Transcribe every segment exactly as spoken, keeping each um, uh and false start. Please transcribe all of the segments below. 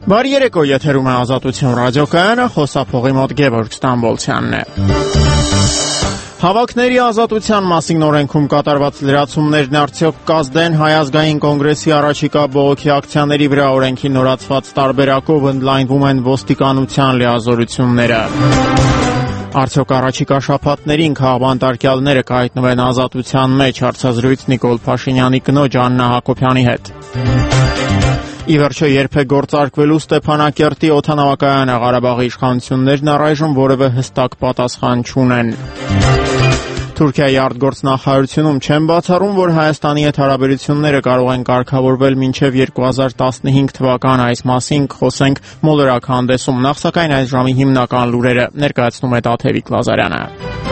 Բարի երեկո, եթերում է Ազատություն ռադիոկայանը, խոսափողի մոտ Գևորգ Ստամբոլցյանն է։ Հավաքների ազատության մասին օրենքում կատարված լրացումներն արդյոք կազդեն Հայ ազգային կոնգրեսի առաջիկա բողոքի ակցիաների վրա օրենքի նորացված տարբերակով ընդլայնվում են ոստիկանության լիազորությունները։ Արդյոք առաջիկա շաբաթներին քաղբանտարկյալները կհայտնվեն ազատության մեջ, հարցազրույց Նիկոլ Փաշինյանի կնոջ Աննա Հակոբյանի հետ։ Ի վերջո երբ է գործարկվելու Ստեփանակերտի օդանավակայանը, Ղարաբաղի իշխանություններն առայժմ որևէ հստակ պատասխան չունեն։ Թուրքիայի արտգործնախարարությունում չեն բացառում, որ Հայաստանի հետ հարաբերությունները կարող են կարգավորվել մինչև երկու հազար տասնհինգ թվական, այս մասին կխոսենք մոլորակ հանդեսում։ Նախ սակայն այս ժամի հիմնական լուրերը ներկայացնում է Տաթևիկ Լազարյանը։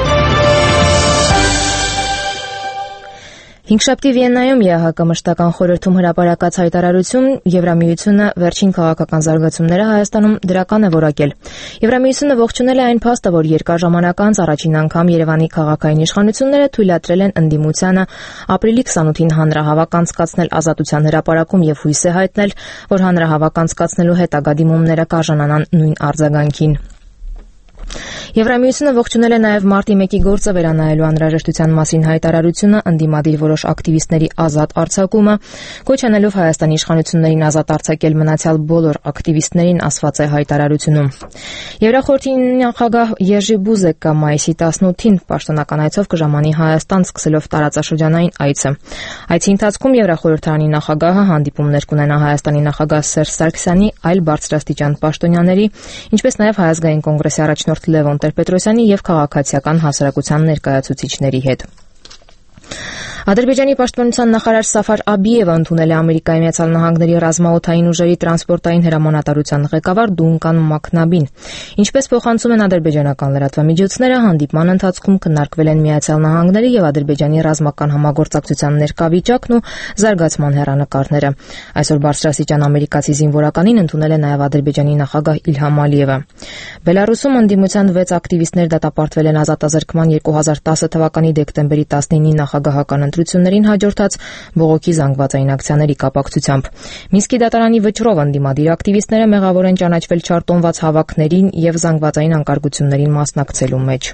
Հինգշաբթի Վիեննայում Է Հ Կ մշտական խորհրդում հրապարակած հայտարարություն Եվրամիությունը վերջին քաղաքական զարգացումները Հայաստանում դրական է որակել։ Եվրամիությունը ողջունել է այն փաստը, որ երկար ժամանակ անց առաջին անգամ Երևանի քաղաքային իշխանությունները թույլատրել են ընդդիմությանը ապրիլի քսանութին հանրահավաք անցկացնել Ազատության հրապարակում եւ հույս է հայտնել, որ հանրահավաք անցկացնելու հետագա դիմումները կարժանանան նույն արձագանքին։ Եվրամիությունը ողջունել է նաև մարտի մեկի գործը վերանայելու անհրաժեշտության մասին հայտարարությունը, ընդդիմադիր որոշ ակտիվիստների ազատ արձակումը, կոչ անելով Հայաստանի իշխանություններին ազատ արձակել մնացյալ բոլոր ակտիվիստներին, ասված է հայտարարությունում։ Եվրախորհրդի նախագահ Єrzy Բուզեկը մայիսի տասնութին պաշտոնական այցով կժամանի Հայաստան, սկսելով տարածաշրջանային այցը։ Այցի ընթացքում Եվրախորհրդարանի նախագահը հանդիպումներ կունենա Հայաստանի նախագահ Սերժ Սարգսյանի, այլ բարձրաստիճան պաշտոնյաների, ինչպես նաև Հայ ազգային կոնգրեսի առաջնորդ Լևոն Տեր-Պետրոսյանի եւ քաղաքացիական հասարակության ներկայացուցիչների հետ։ Ադրբեջանի պաշտպանության նախարար Սաֆար Աբիևը ընդունել է Ամերիկայի Միացյալ Նահանգների ռազմաօդային ուժերի տրանսպորտային հրամանատարության ղեկավար Դունկան Մաքնաբին։ Ինչպես փոխանցում են ադրբեջանական լրատվամիջոցները, հանդիպման ընթացքում քննարկվել են Միացյալ Նահանգների եւ Ադրբեջանի ռազմական համագործակցության ներկայվիճակն ու զարգացման հեռանկարները։ Այսօր բարձրաստիճան ամերիկացի զինվորականին ընդունել է նաեւ Ադրբեջանի նախագահ Իլհամ Ալիևը։ Բելարուսում ընդդիմության վեց ակտիվիստներ դատապարտվել են ազատազրկման երկու հազար տասը թվականի դեկտեմբերի տասնինի նախագահական ընտրություններին հաջորդած բողոքի զանգվածային ակցիաների կապակցությամբ։ Մինսկի դատարանի վճռով ընդդիմադիր ակտիվիստները մեղավոր են ճանաչվել չարտոնված հավաքներին եւ զանգվածային անկարգություններին մասնակցելու մեջ։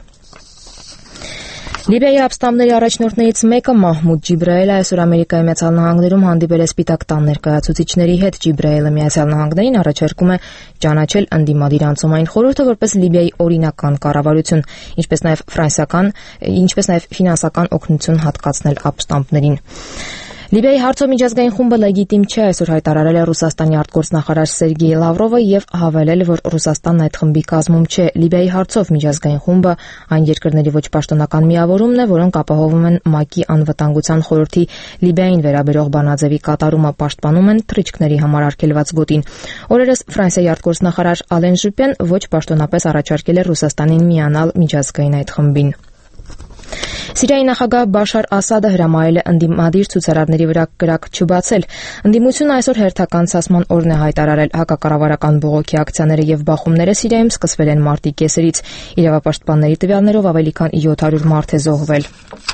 Լիբիայի ապստամբների առաջնորդներից մեկը Մահմուդ Ջիբրայելը այսօր Ամերիկայի Միացյալ Նահանգներում հանդիպել է Սպիտակ տան ներկայացուցիչների հետ։ Ջիբրայելը Միացյալ Նահանգներին առաջարկում է ճանաչել ընդդիմադիր անցումային խորհուրդը որպես Լիբիայի օրինական կառավարություն, ինչպես նաև ֆրանսիական, ինչպես նաև ֆինանսական օգնություն հատկացնել ապստամբներին։ Լիբիայի հարցով միջազգային խումբը լեգիտիմ չէ, այսօր հայտարարել է Ռուսաստանի արտգործնախարար Սերգեյ Լավրովը եւ հավելել, որ Ռուսաստանն այդ խմբի կազմում չէ։ Լիբիայի հարցով միջազգային խումբը այն երկրների ոչ պաշտոնական միավորումն է, որոնք ապահովում են ՄԱԿ-ի անվտանգության խորհրդի Լիբիային վերաբերող բանաձևի կատարումը, պաշտպանում են թռիչքների համար արգելված գոտին։ Օրերս Ֆրանսիայի արտգործնախարար Ալեն Ժուպեն ոչ պաշտոնապես առաջարկել է Ռուսաստանին միանալ միջազգային այդ խմբին։ Սիրիայի նախագահ Բաշար Ասադը հրամայել է ընդդիմադիր ցուցարարների վրա կրակ չբացել։ Ընդդիմությունը այսօր հերթական ցասման օրն է հայտարարել։ Հակակառավարական բողոքի ակցիաները եւ բախումները Սիրիայում սկսվել են մարտի կեսերից։ Իրավապաշտպանների տվյալներով ավելի քան յոթ հարյուր մարդ է զոհվել։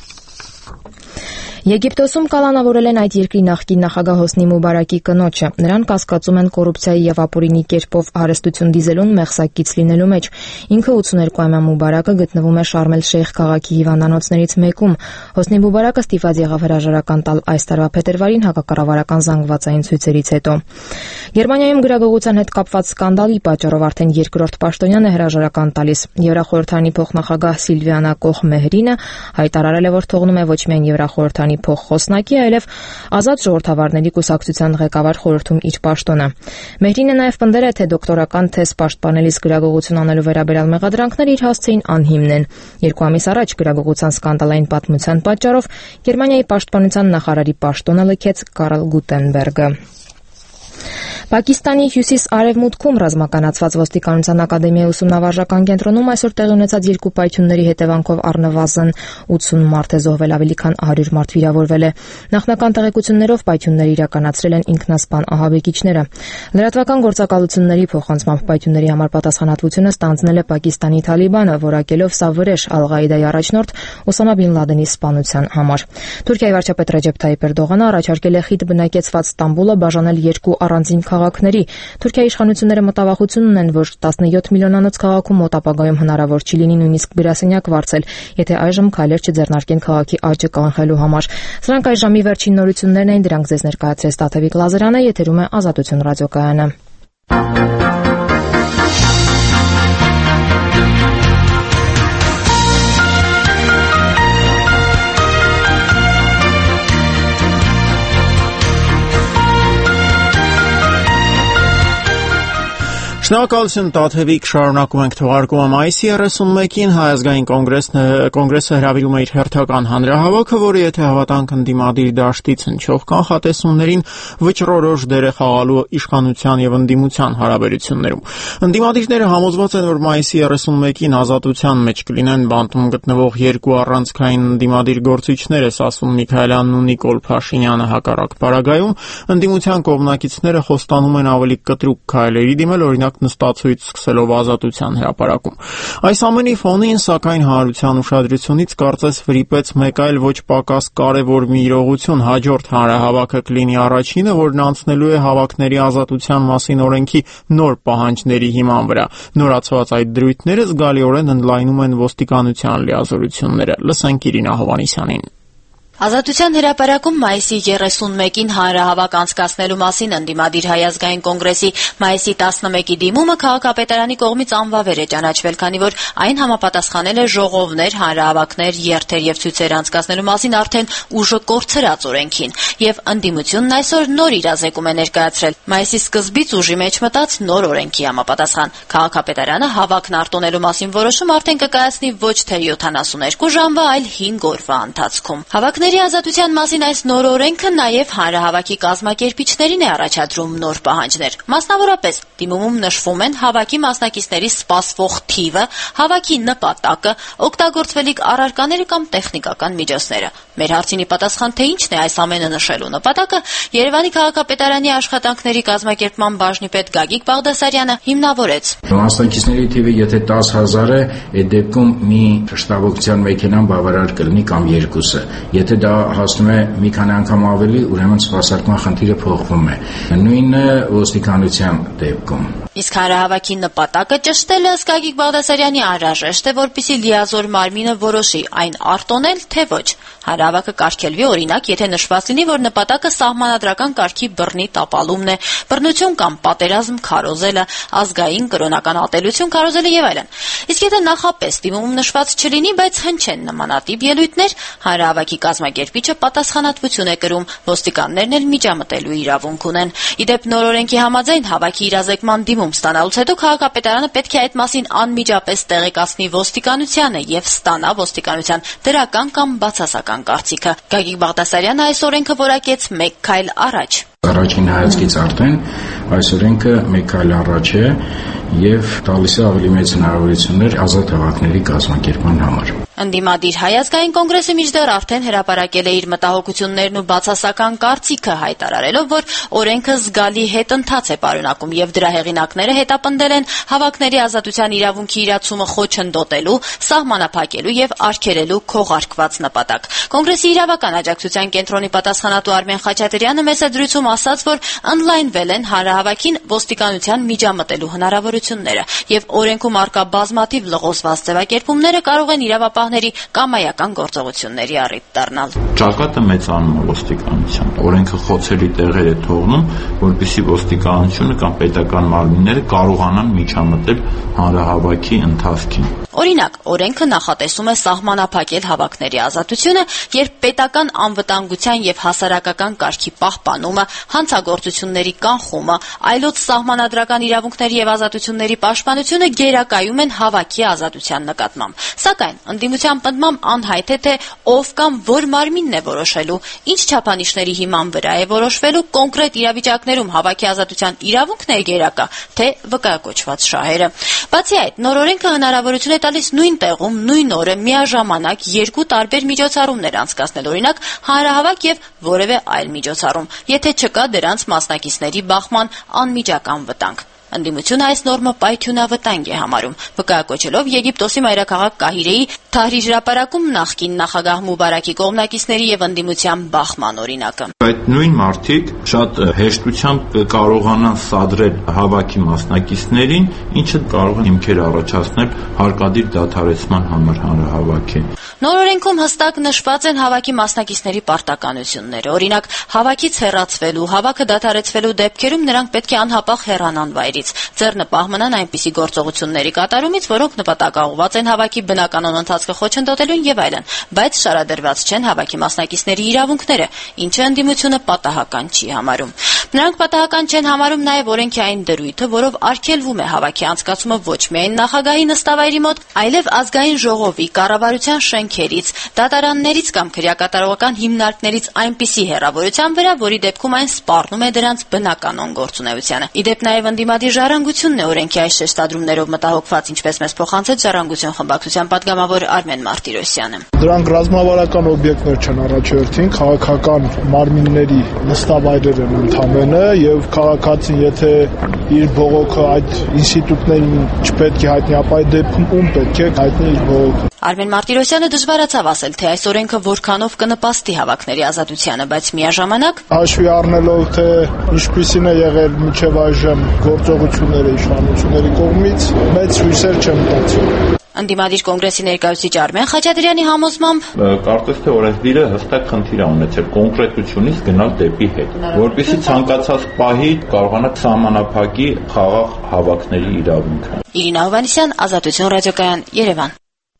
Եգիպտոսում կալանավորել են այդ երկրի նախկին նախագահ Հոսնի Մուբարակի կնոջը։ Նրան կասկածում են կոռուպցիայի եւ ապօրինի կերպով հարստություն դիզելուն մեղսակից լինելու մեջ։ Ինքը ութսուներկուամյա Մուբարակը գտնվում է Շարմ էլ-Շեյխ քաղաքի հիվանդանոցներից մեկում։ Հոսնի Մուբարակը ստիպված եղավ հրաժարական տալ այս տարվա փետրվարին հակակառավարական զանգվածային ցույցերից հետո։ Գերմանիայում գրագողության հետ կապված սկանդալի պատճառով արդեն երկրորդ պաշտոնյան է հրաժարական տալիս։ Եվրախորհրդանի փոխնախագահ Սիլվիանա Կոխ-Մեհրինը հայտարարել է, որ թողնում է ոչ միայն Եվրախորհրդանի փոխխոսնակի, այլև ազատ ժողովրդավարների կուսակցության ղեկավար խորհրդում իր պաշտոնը։ Մեհրինը նաև պնդել է, թե դոկտորական թեզ պաշտպանելիս գրագողություն անելու վերաբերյալ մեղադրանքները իր հասցեին անհիմն են։ Երկու ամիս առաջ գրագողության սկանդալային պատմության պատճառով Գերմանիայի պաշտպանության նախարարի պաշտոնը լքեց Կարլ Գուտենբերգը։ Պակիստանի հյուսիս-արևմուտքում ռազմականացված ոստիկանության ակադեմիայի ուսումնավարժական կենտրոնում այսօր տեղի ունեցած երկու պայթյունների հետևանքով առնվազն ութսուն մարդ է զոհվել, ավելի քան հարյուր մարդ վիրավորվել է։ Նախնական տեղեկություններով պայթյունները իրականացրել են ինքնասպան ահաբեկիչները։ Լրատվական գործակալությունների փոխանցմամբ պայթյունների համար պատասխանատվությունը ստանձնել է Պակիստանի Թալիբանը, որակելով սա վրեժ Ալ-Ղաիդայի առաջնորդ Օսամա բին Լադենի սպանության համար։ Թուրքիայի վարչապետ Ռեջեփ Թայիպ Էրդողանը առաջարկել է խիտ բնակեցված Ստամբուլը բաժանել երկու առանձին քաղաքների։ Թուրքիայի իշխանությունները մտավախություն ունեն, որ տասնյոթ միլիոնանոց քաղաքում մոտ ապագայում հնարավոր չի լինի նույնիսկ գրասենյակ վարձել, եթե այժմ քայլեր չձեռնարկեն քաղաքի աճը կանխելու համար։ Սրանք այս ժամի վերջին նորություններն էին, դրանք ձեզ ներկայացրեց Տաթևիկ Լազարյանը, եթերում է Ազատություն ռադիոկայանը։ Շնորհակալություն Տաթևիկ, շարունակում ենք թողարկումը։ Մայիսի երեսունմեկին Հայ ազգային կոնգրեսը հրավիրում է իր հերթական հանրահավաքը, որը եթե հավատանք ընդդիմադիր դաշտից հնչող կանխատեսումներին վճռորոշ դեր է խաղալու իշխանության եւ ընդդիմության հարաբերություններում։ Ընդդիմադիրները համոզված են, որ մայիսի երեսունմեկին ազատության մեջ կլինեն բանտում գտնվող երկու առանցքային ընդդիմադիր գործիչներ, ասում Միքայելյանն ու Նիկոլ Փաշինյանը հակառակ պարագայում ընդդիմության կողմնակիցները խոստանում են ավելի կտրուկ քայլերի դիմել, օրինակ նստացույց սկսելով ազատության հրապարակում։ Այս ամենի ֆոնին, սակայն, հանրության ուշադրությունից կարծես վրիպեց մեկ այլ ոչ պակաս կարևոր մի իրողություն։ Հաջորդ հանրահավաքը կլինի առաջինը, որն անցնելու է հավաքների ազատության մասին օրենքի նոր պահանջների հիման վրա։ Նորացված այդ դրույթները զգալիորեն ընդլայնում են ոստիկանության լիազորությունները։ Լսենք Իրինա Հովհաննիսյանին։ Ազատության հրապարակում մայիսի երեսունմեկին հանրահավաք անցկացնելու մասին ընդդիմադիր Հայ ազգային կոնգրեսի մայիսի տասնմեկի դիմումը քաղաքապետարանի կողմից անվավեր է ճանաչվել, քանի որ այն համապատասխանել է ժողովներ, հանրահավաքներ, երթեր եւ ցույցեր անցկացնելու մասին արդեն ուժը կորցրած օրենքին, եւ ընդդիմությունն այսօր նոր իրազեկում է ներկայացրել մայիսի սկզբից ուժի մեջ մտած նոր օրենքի համապատասխան։ Քաղաքապետարանը հավաքն արտոնելու մասին որոշում արդեն կկայացնի ոչ թե յոթանասունհինգ ժամվա, այլ հինգ օրվա ընթացքում։ Հավաքների ազատության մասին այս նոր օրենքը նաև հանրահավաքի կազմակերպիչներին է առաջադրում նոր պահանջներ։ Մասնավորապես, դիմումում նշվում են հավաքի մասնակիցների սպասվող թիվը, հավաքի նպատակը, օգտագործվելիք առարկաները կամ տեխնիկական միջոցները։ Մեր հարցինի պատասխան, թե ինչն է այս ամենը նշելու նպատակը, Երևանի քաղաքապետարանի աշխատանքների կազմակերպման բաժնի պետ Գագիկ Բաղդասարյանը հիմնավորեց։ Մասնակիցների թիվը եթե տասը հազար է, այդ դեպքում մի շտաբօգնության մեքենան բավարար կլինի կամ երկուսը։ Եթե դա հասնում է մի քանի անգամ ավելի, ուրեմն սպասարկման խնդիրը փոխվում է։ Նույնը ոստիկանության դեպքում։ Իսկ հանրահավաքի նպատակը ճշտելը Գագիկ Բաղդասարյանի անհրաժեշտ է, որպեսզի լիազոր մարմինը որոշի այն արտոնել, թե ոչ։ Հանրահավաքը կարգելվի օրինակ, եթե նշված լինի, որ նպատակը սահմանադրական կարգի բռնի տապալումն է, բռնություն կամ պատերազմ քարոզելը, ազգային կրոնական ատելություն քարոզելը եւ այլն։ Իսկ եթե նախապես դիմումում նշված չլինի, բայց հնչեն նմանատիպ ելույթներ, հանրահավաքի կազմակերպիչը պատասխանատվություն է կրում, ոստիկաններն էլ միջամտելու իրավունք ունեն։ Իդեպ նոր օրենքի համաձայն հավաքի իրազեկման դիմում ստանալուց հետո քաղաքապետարանը պետք է այդ մասին անմիջապես տեղեկացնի ոստիկանությանը եւ ստանա ոստիկանության դրական կամ բացասական կարծիքը։ Գագիկ Բաղդասարյանը այս օրենքը որակեց մեկ քայլ առաջ։ Առաջին հայացքից արդեն այս օրենքը մեկ քայլ առաջ է եւ տալիս է ավելի մեծ հնարավորություններ ազատ հավաքների կազմակերպման համար։ Ընդդիմադիր Հայ ազգային կոնգրեսը մինչդեռ արդեն հրապարակել է իր մտահոգություններն ու բացասական կարծիքը, հայտարարելով, որ օրենքը զգալի հետընթաց է պարունակում եւ դրա հեղինակները հետապնդել են հավաքների ազատության իրավունքի իրացումը խոչընդոտելու, սահմանափակելու եւ արգելելու քողարկված նպատակ։ Կոնգրեսի իրավական աջակցության կենտրոնի պատասխանատու Արմեն Խաչատրյանը մեծ դրույթում ասաց, որ ընդլայնվել են հանրահավաքին ոստիկանության միջամտելու հնարավորությունները եւ օրենքում արկա բազմաթիվ լղոզված ձևակերպումները կարող են իրավապահ կամայական գործողությունների առիթ դառնալ։ Ճակատը մեծանում է ոստիկանության։ Օրենքը խոցելի տեղեր է թողնում, որպեսզի ոստիկանությունը կամ պետական մարմինները կարողանան միջամտել հանրահավաքի ընթացքին։ Օրինակ, օրենքը նախատեսում է սահմանափակել հավաքների ազատությունը, երբ պետական անվտանգության եւ հասարակական կարգի պահպանումը, հանցագործությունների կանխումը, այլոց սահմանադրական իրավունքների եւ ազատությունների պաշտպանությունը գերակայում են հավաքի ազատության նկատմամբ։ Սակայն ընդդիմության պնդմամբ անհայտ է, թե ով կամ որ մարմինն է որոշելու, ինչ չափանիշների հիման վրա է որոշվելու, կոնկրետ իրավիճակներում հավաքի ազատության իրավունքն է գերակա, թե վկայակոչված շահերը։ Բացի այդ, նոր օրենքը հնարավորություն է տալիս նույն տեղում, նույն օրը միաժամանակ երկու տարբեր միջոցառումներ անցկացնել, օրինակ հանրահավաք եւ որևէ այլ միջոցառում, եթե չկա դրանց մասնակիցների բախման անմիջական վտանգ։ Ընդդիմությունը այս նորմը պայթյունավտանգ է համարում, վկայակոչելով Եգիպտոսի մայրաքաղաք Կահիրեի Թահրիր հրապարակում նախկին նախագահ Մուբարակի կողմնակիցների եւ ընդդիմության բախման օրինակը։ Այդ նույն մարդիկ շատ հեշտությամբ կարողանան սադրել հավաքի մասնակիցներին, ինչը կարող է հիմքեր առաջացնել հարկադիր դադարեցման համար հանրահավաքի։ Նոր օրենքում հստակ նշված են հավաքի մասնակիցների պարտականությունները։ Օրինակ, հավաքից հեռացվելու, հավաքը դադարեցվելու դեպքերում նրանք պետք է անհապաղ հեռանան վայրից, ձեռնպահ մնան այնպիսի գործողությունների կատարումից, որոնք նպատակաուղղված են հավաքի բնականon ընթացքը խոչընդոտելուն եւ այլն, բայց շարադրված չեն հավաքի մասնակիցների իրավունքները, ինչը ընդդիմությունը պատահական չի համարում։ Նրանք պատահական չեն համարում նաեւ օրենքի այն դրույթը, որով արգելվում է հավաքի անցկացումը ոչ միայն նախագահի նստավայրի մոտ, այլև ազգային ժողովի, կառավարության շենքերից, դատարաններից կամ քրեակատարողական հիմնարկներից այնպիսի հեռավորության վրա, որի դեպքում այն սպառնում է դրանց բնականon գործունեությանը։ Իդեպ նաեւ ընդդիմադիր ժառանգությունն է օրենքի այս շեշտադրումներով մտահոգված, ինչպես մեզ փոխանցեց Ժառանգություն խմբակցության պատգամավոր Արմեն Մարտիրոսյանը։ Դրանք ռազմավարական օբյեկտներ չեն առաջերտին, քաղաքական մարմինների նստավայրեր են ընդամենը եւ քաղաքացին, եթե իր բողոքը այդ ինստիտուտներին չպետք է հայտնի, ապա այդ դեպքում ում պետք է հայտնի իր բողոքը։ Արմեն Մարտիրոսյանը դժվարացավ ասել, թե այս օրենքը որքանով կնպաստի հավաքների ազատությանը, բայց միաժամանակ հաշվի առնելով, թե ինչպիսին է եղել մինչև այժմ գործողությունները իշխանությունների կողմից, մեծ հույսեր չեմ տածում։ Ընդդիմադիր կոնգրեսի ներկայացուցիչ Արմեն Խաչատրյանի համոզմամբ կարծես թե օրենսդիրը հստակ խնդիր է ունեցել կոնկրետությունից գնալ դեպի հետ, որպեսզի ցանկացած պահի կարողանա սահմանափակի խաղաղ հավաքների իրավունքը։ Իրինա Հովհաննիսյան, Ազատություն ռադիոկայան, Երևան։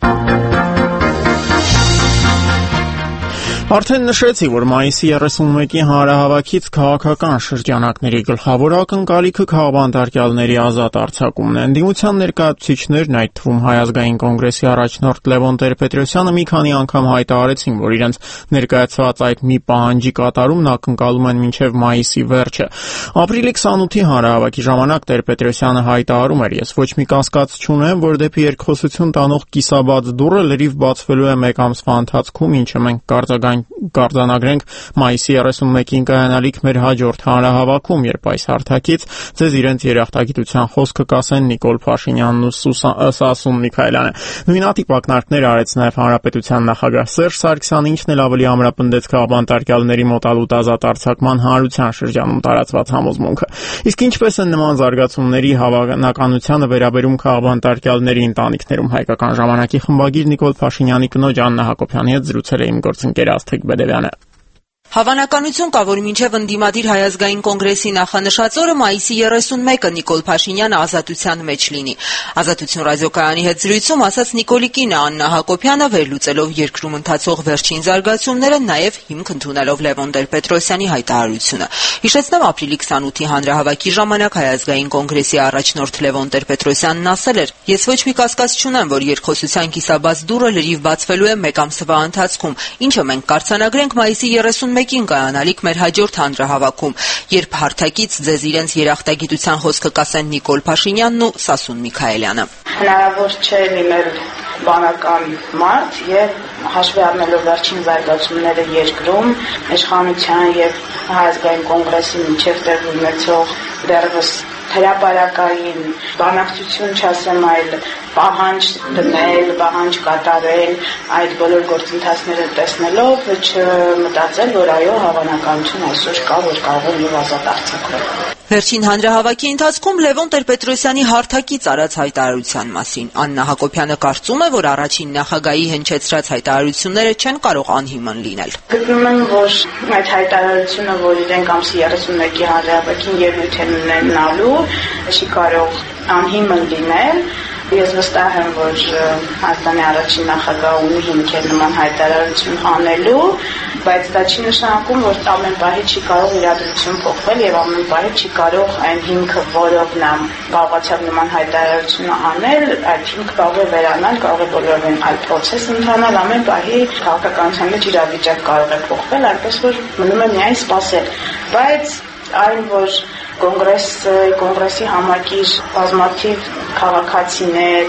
Արդեն նշեցի, որ մայիսի երեսունմեկի հանրահավաքից քաղաքական շրջանակների գլխավոր ակնկալիքը քաղբանտարկյալների ազատ արձակումն է։ Ընդդիմության ներկայացուցիչներն, այդ թվում Հայ ազգային կոնգրեսի առաջնորդ Լևոն Տեր-Պետրոսյանը մի քանի անգամ հայտարարեցին, որ իրենց ներկայացված այդ մի պահանջի կատարումն ակնկալում են մինչև մայիսի վերջը։ Ապրիլի քսանութի հանրահավաքի ժամանակ Տեր-Պետրոսյանը հայտարարում էր. «Ես ոչ մի կասկած չունեմ, որ դեպի երկխոսություն տանող կիսաբաց դուռը լրիվ բացվելու է մեկ ամսվա ընթացքում, ինչը մենք կարձագանք կարձանագրենք մայիսի երեսունմեկին կայանալիք մեր հաջորդ հանրահավաքում, երբ այս հարթակից ձեզ իրենց երախտագիտության խոսքը կասեն Նիկոլ Փաշինյանն ու Սասուն Միքայելյանը»։ Նույնատիպ ակնարկներ արեց նաև Հանրապետության նախագահ Սերժ Սարգսյանը, ինչն էլ ավելի ամրապնդեց քաղբանտարկյալների մոտալուտ ազատ արձակման հանրության շրջանում տարածված համոզմունքը։ Իսկ ինչպես են նման զարգացումների հավանականությանը վերաբերում քաղբանտարկյալների ընտանիքներում, Հայկական ժամանակի խմբագիր Նիկոլ Փաշինյանի կնոջ Աննա Հակոբյանի հետ զրուցել է իմ գործընկեր Աստղիկ Բեդևյանը։ Հավանականություն կա, որ մինչև ընդդիմադիր Հայ ազգային կոնգրեսի նախանշած օրը մայիսի երեսունմեկը Նիկոլ Փաշինյանը ազատության մեջ լինի։ Ազատություն ռադիոկայանի հետ զրույցում ասաց Նիկոլի կինը Աննա Հակոբյանը, վերլուծելով երկրում ընթացող վերջին զարգացումները, նաև հիմք ընդունելով Լևոն Տեր-Պետրոսյանի հայտարարությունը։ Հիշեցնեմ, ապրիլի քսանութի հանրահավաքի ժամանակ Հայ ազգային կոնգրեսի առաջնորդ Լևոն Տեր-Պետրոսյանն ասել էր. «Ես ոչ մի կասկած չունեմ, որ երկխոսության կիսաբաց դուռը լրիվ բացվելու է մեկ ամսվա ընթացքում, ինչը մենք կարձանագրենք մայիսի երեսունմեկին կայանալիք մեր հաջորդ հանրահավաքում, երբ հարթակից ձեզ իրենց երախտագիտության խոսքը կասեն Նիկոլ Փաշինյանն ու Սասուն Միքայելյանը»։ Հնարավոր չէ լինել բանական մարդ եւ հաշվի առնելով վերջին զարգացումները երկրում, իշխանության եւ Հայ ազգային կոնգրեսի միջև տեղի ունեցող դեռևս հրապարակային բանակցություն չասեմ, այլ պահանջ դնել, պահանջ կատարել, այդ բոլոր գործընթացները տեսնելով չմտածել, որ այո, հավանականություն այսօր կա, որ կարող են եւ ազատ արձակվել։ Վերջին հանրահավաքի ընթացքում Լևոն Տեր-Պետրոսյանի հարթակից արած հայտարարության մասին Աննա Հակոբյանը կարծում է, որ առաջին նախագահի հնչեցրած հայտարարությունները չեն կարող անհիմն լինել։ Գտնում եմ, որ այդ հայտարարությունը, որ իրենք ամսի երեսունմեկի հանրահավաքին ելույթ են ունենալու, չի կարող անհիմն լինել։ Ես վստահ եմ, որ Հայաստանի առաջին նախագահը ունի հիմքեր նման հայտարարություն անելու, բայց դա չի նշանակում, որ ամեն պահի չի կարող իրադրություն փոխվել եւ ամեն պահի չի կարող այն հիմքը, որով նա կարողացավ նման հայտարարությունը անել, այդ հիմքը կարող է վերանալ, կարող է բոլորովին այլ process ընթանալ, ամեն պահի քաղաքականության մեջ իրավիճակ կարող է փոխվել, այնպես որ մնում է միայն սպասել, բայց այն, որ կոնգրեսի կոնգրեսի համակիր բազմաթիվ քաղաքացիներ,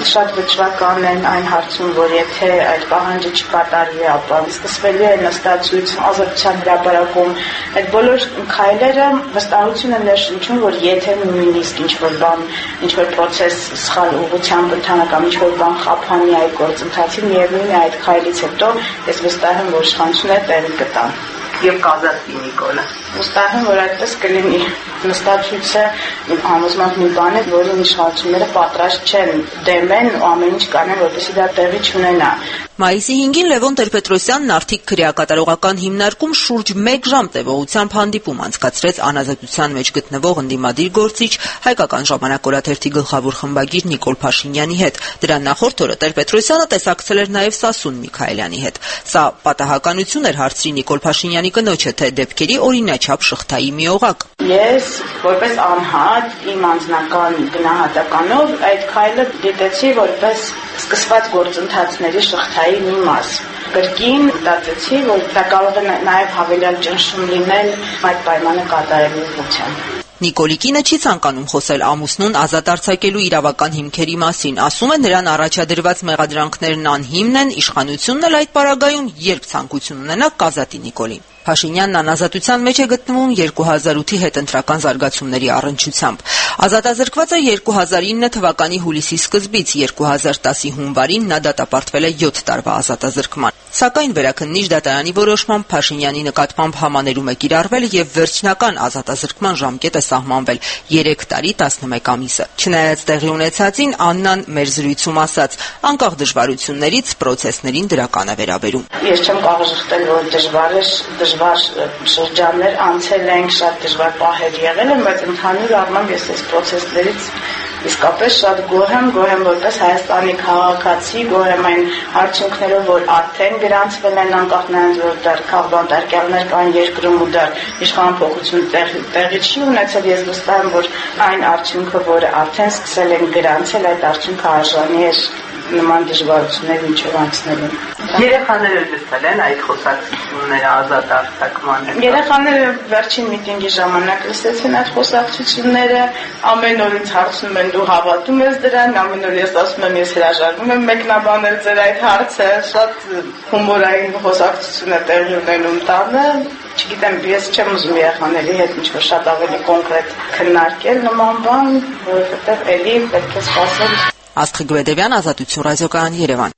շատ վճռական են այն հարցում, որ եթե այդ պահանջը չկատարվի, ապա սկսվելու է նստածույց ազատության հրապարակում։ Այդ բոլոր քայլերը վստահություն են ներշնչում, որ եթե նույնիսկ ինչ-որ բան, ինչ-որ process սխալ ուղղությամբ ընթանա կամ ինչ-որ բան խափանի այդ գործընթացին, միևնույն է այդ քայլից հետո ես վստահ եմ, որ իշխանությունները տեղի կտան։ Եվ կազատվի Նիկոլը։ Վստահ եմ, որ այդպես կլինի։ Նստածույցը համոզման մի բան է, որին իշխանությունները պատրաստ չեն դեմեն ու ամեն ինչ կանեն, որպեսզի դա տեղի չունենա։ Մայիսի հինգին Լևոն Տեր-Պետրոսյանն արդիկ քրեակատարողական հիմնարկում շուրջ մեկ ժամ տևողությամբ հանդիպում անցկացրեց անազատության մեջ գտնվող ընդդիմադիր գործիչ Հայկական ժամանակ օրաթերթի գլխավոր խմբագիր Նիկոլ Փաշինյանի հետ։ Դրան նախորդ օրը Տեր-Պետրոսյանը տեսակցել էր նաև Սասուն Միքայելյանի հետ։ Սա պատահականություն էր, հարցրի Նիկոլ Փաշինյանի կնոջը, թե դեպքերի օրինաչափ շղթայի մի օղակ։ Ես որպես անհատ իմ անձնական գնահատականով այդ քայլը դիտեցի որպես սկսված գործընթացների շղթայի մի մաս։ Կրկին մտածեցի, որ դա կարող է նաև հավելյալ ճնշում լինել այդ պայմանը կատարելու ուղղությամբ։ Նիկոլի կինը չի ցանկանում խոսել ամուսնուն ազատ արձակելու իրավական հիմքերի մասին, ասում է նրան առաջադրված մեղադրանքներն անհիմն են, իշխանությունն էլ այդ պարագայում երբ ցանկություն ունենա կազատի Նիկոլին։ Փաշինյանն անազատության մեջ է գտնվում երկու հազար ութի հետընտրական զարգացումների առնչությամբ։ Ազատազրկված է երկու հազար ինը թվականի հուլիսի սկզբից, երկու հազար տասի հունվարին նա դատապարտվել է յոթ տարվա ազատազրկման։ Սակայն վերաքննիչ դատարանի որոշմամբ Փաշինյանի նկատմամբ համաներում է կիրառվել եւ վերջնական ազատազրկման ժամկետ է սահմանվել երեք տարի տասնմեկ ամիսը։ Չնայած տեղի ունեցածին, Աննան մեր զրույցում ասաց, անկախ դժվարություններից պրոցեսներին դրական է վերաբերում։ Ես չեմ կարող շղթել, որ դժվար է, դժվար շրջաններ անցել ենք, շատ դժվար պահեր եղել են, բայց ընդհանուր առմամբ ես այս պրոցեսներից իսկապես շատ գոհ եմ, գոհ եմ որպես Հայաստանի քաղաքացի, գոհ եմ այն արդյունքներով, որ արդեն գրանցվել են, անկախ նրանից, որ դեռ քաղբանտարկյալներ կան երկրում ու դեռ իշխանափոխություն տեղի չի ունեցել, ես վստահ եմ, որ այն արդյունքը, որը արդեն սկսել են գրանցել, այդ արդյունքը արժանի է նման դժվարություններ ինչով անցնելուն։ Երեխաները լսել են այդ խոսակցությունները ազատ արձակման։ Երեխաները վերջին միտինգի ժամանակ լսեցին այդ խոսակցությունները, ամեն օր ինձ հարցնում են դու հավատում ես դրան, ամեն օր ես ասում եմ ես հրաժարվում եմ մեկնաբանել ձեր այդ հարցը, շատ հումորային խոսակցություն է տեղի ունենում տանը։ Չգիտեմ, ես չեմ ուզում երեխաների հետ ինչ-որ շատ ավելի կոնկրետ քննարկել նման բան, որովհետև էլի պետք է սպասել։ Աստղիկ Գվեդևյան, Ազատություն ռադիոկայան, Երևան։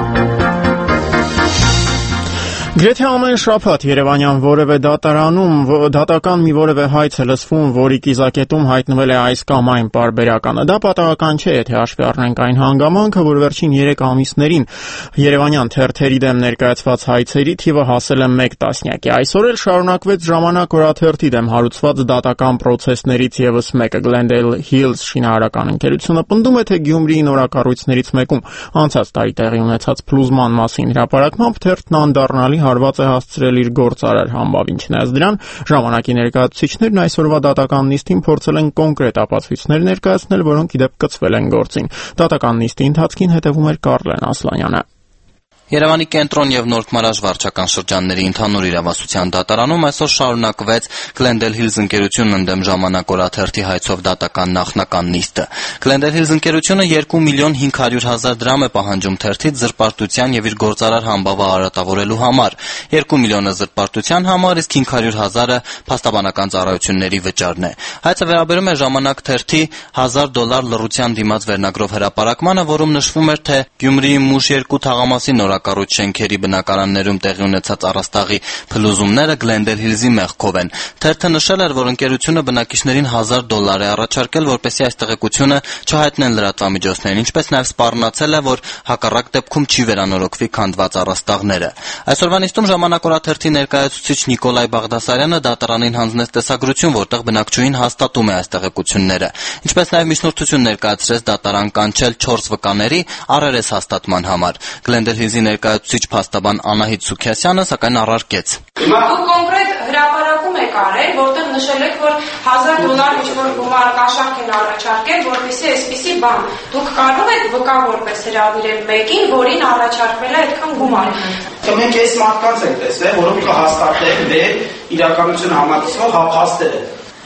Գրեթե ամեն շաբաթ Երևանյան որևէ դատարանում դատական մի որևէ հայց է լսվում, որի կիզակետում հայտնվել է այս կամ այն պարբերականը։ Դա պատահական չէ, եթե հաշվի առնենք այն հանգամանքը, որ վերջին երեք ամիսներին Երևանյան թերթերի դեմ ներկայացված հայցերի թիվը հասել է մեկ տասնյակի։ Այսօր էլ շարունակվեց Ժամանակ օրաթերթի դեմ հարուցված դատական պրոցեսներից եւս մեկը։ Glendale Hills շինարարական ընկերությունը պնդում է, թե Գյումրիի նորակառույցներից մեկում անցած տարի տեղի ունեցած փլուզման մասին հրապարակմամբ թերթն անդառնալի հարված է հասցրել իր գործարար համբավին։ Չնայած դրան, ժամանակի ներկայացուցիչներն այսօրվա դատական նիստին փորձել են կոնկրետ ապացույցներ ներկայացնել, որոնք ի դեպ կցվել են գործին։ Դատական նիստի ընթացքին հետևում էր Կարլեն Ասլանյանը։ Երևանի կենտրոն եւ Նորքմարաշ վարչական շրջանների ընդհանուր իրավասության դատարանում այսօր շարունակվեց Glendale Hills ընկերությունն ընդդեմ Ժամանակ օրաթերթի հայցով դատական նախնական նիստը։ Glendale Hills ընկերությունը երկու միլիոն հինգ հարյուր հազար դրամ է պահանջում թերթից զրպարտության եւ իր գործարար համբավը արատավորելու համար։ երկու միլիոնը զրպարտության համար, իսկ հինգ հարյուր հազարը փաստաբանական ծառայությունների վճարն է։ Հայցը վերաբերում է Ժամանակ թերթի հազար դոլար լռության դիմաց վերնագրով հրապարակմանը, որում նշվում էր, թե Գյումրիի Մուշ երկու թաղամասի նորակառույց շենքերի բնակարաններում տեղի ունեցած առաստաղի փլուզումները Glendale Hills-ի մեղքով են։ Թերթը նշել էր, որ ընկերությունը բնակիչներին հազար դոլար է առաջարկել, որպեսզի այս տեղեկությունը չհայտնեն լրատվամիջոցներին, ինչպես նաև սպառնացել է, որ հակառակ դեպքում չի վերանորոգվի քանդված առաստաղները։ Այսօրվա նիստում Ժամանակ օրաթերթի ներկայացուցիչ Նիկոլայ Բաղդասարյանը դատարանին հանձնեց տեսագրություն, որտեղ բնակչուհին հաստատում է այս տեղեկությունները։ Ինչպես նաև միջնորդություն ներկայացրեց դատարան կանչել չորս վկաների առերես հաստատման համար։ Glendale Hills-ի ներկայացուցիչ փաստաբան Անահիտ Սուքիասյանը սակայն առարկեց։ Դուք կոնկրետ հրապարակում եք արել, որտեղ նշել եք, որ հազար դոլար ինչ-որ գումար կաշառք են առաջարկել, որպեսզի այսպիսի բան։ Դուք կարող եք վկա որպես հրավիրել մեկին, որին առաջարկվել է այդքան գումար։ Մենք այս մարդկանց ենք տեսել, որոնք կհաստատեն մեր իրականություն համակցող փաստերը։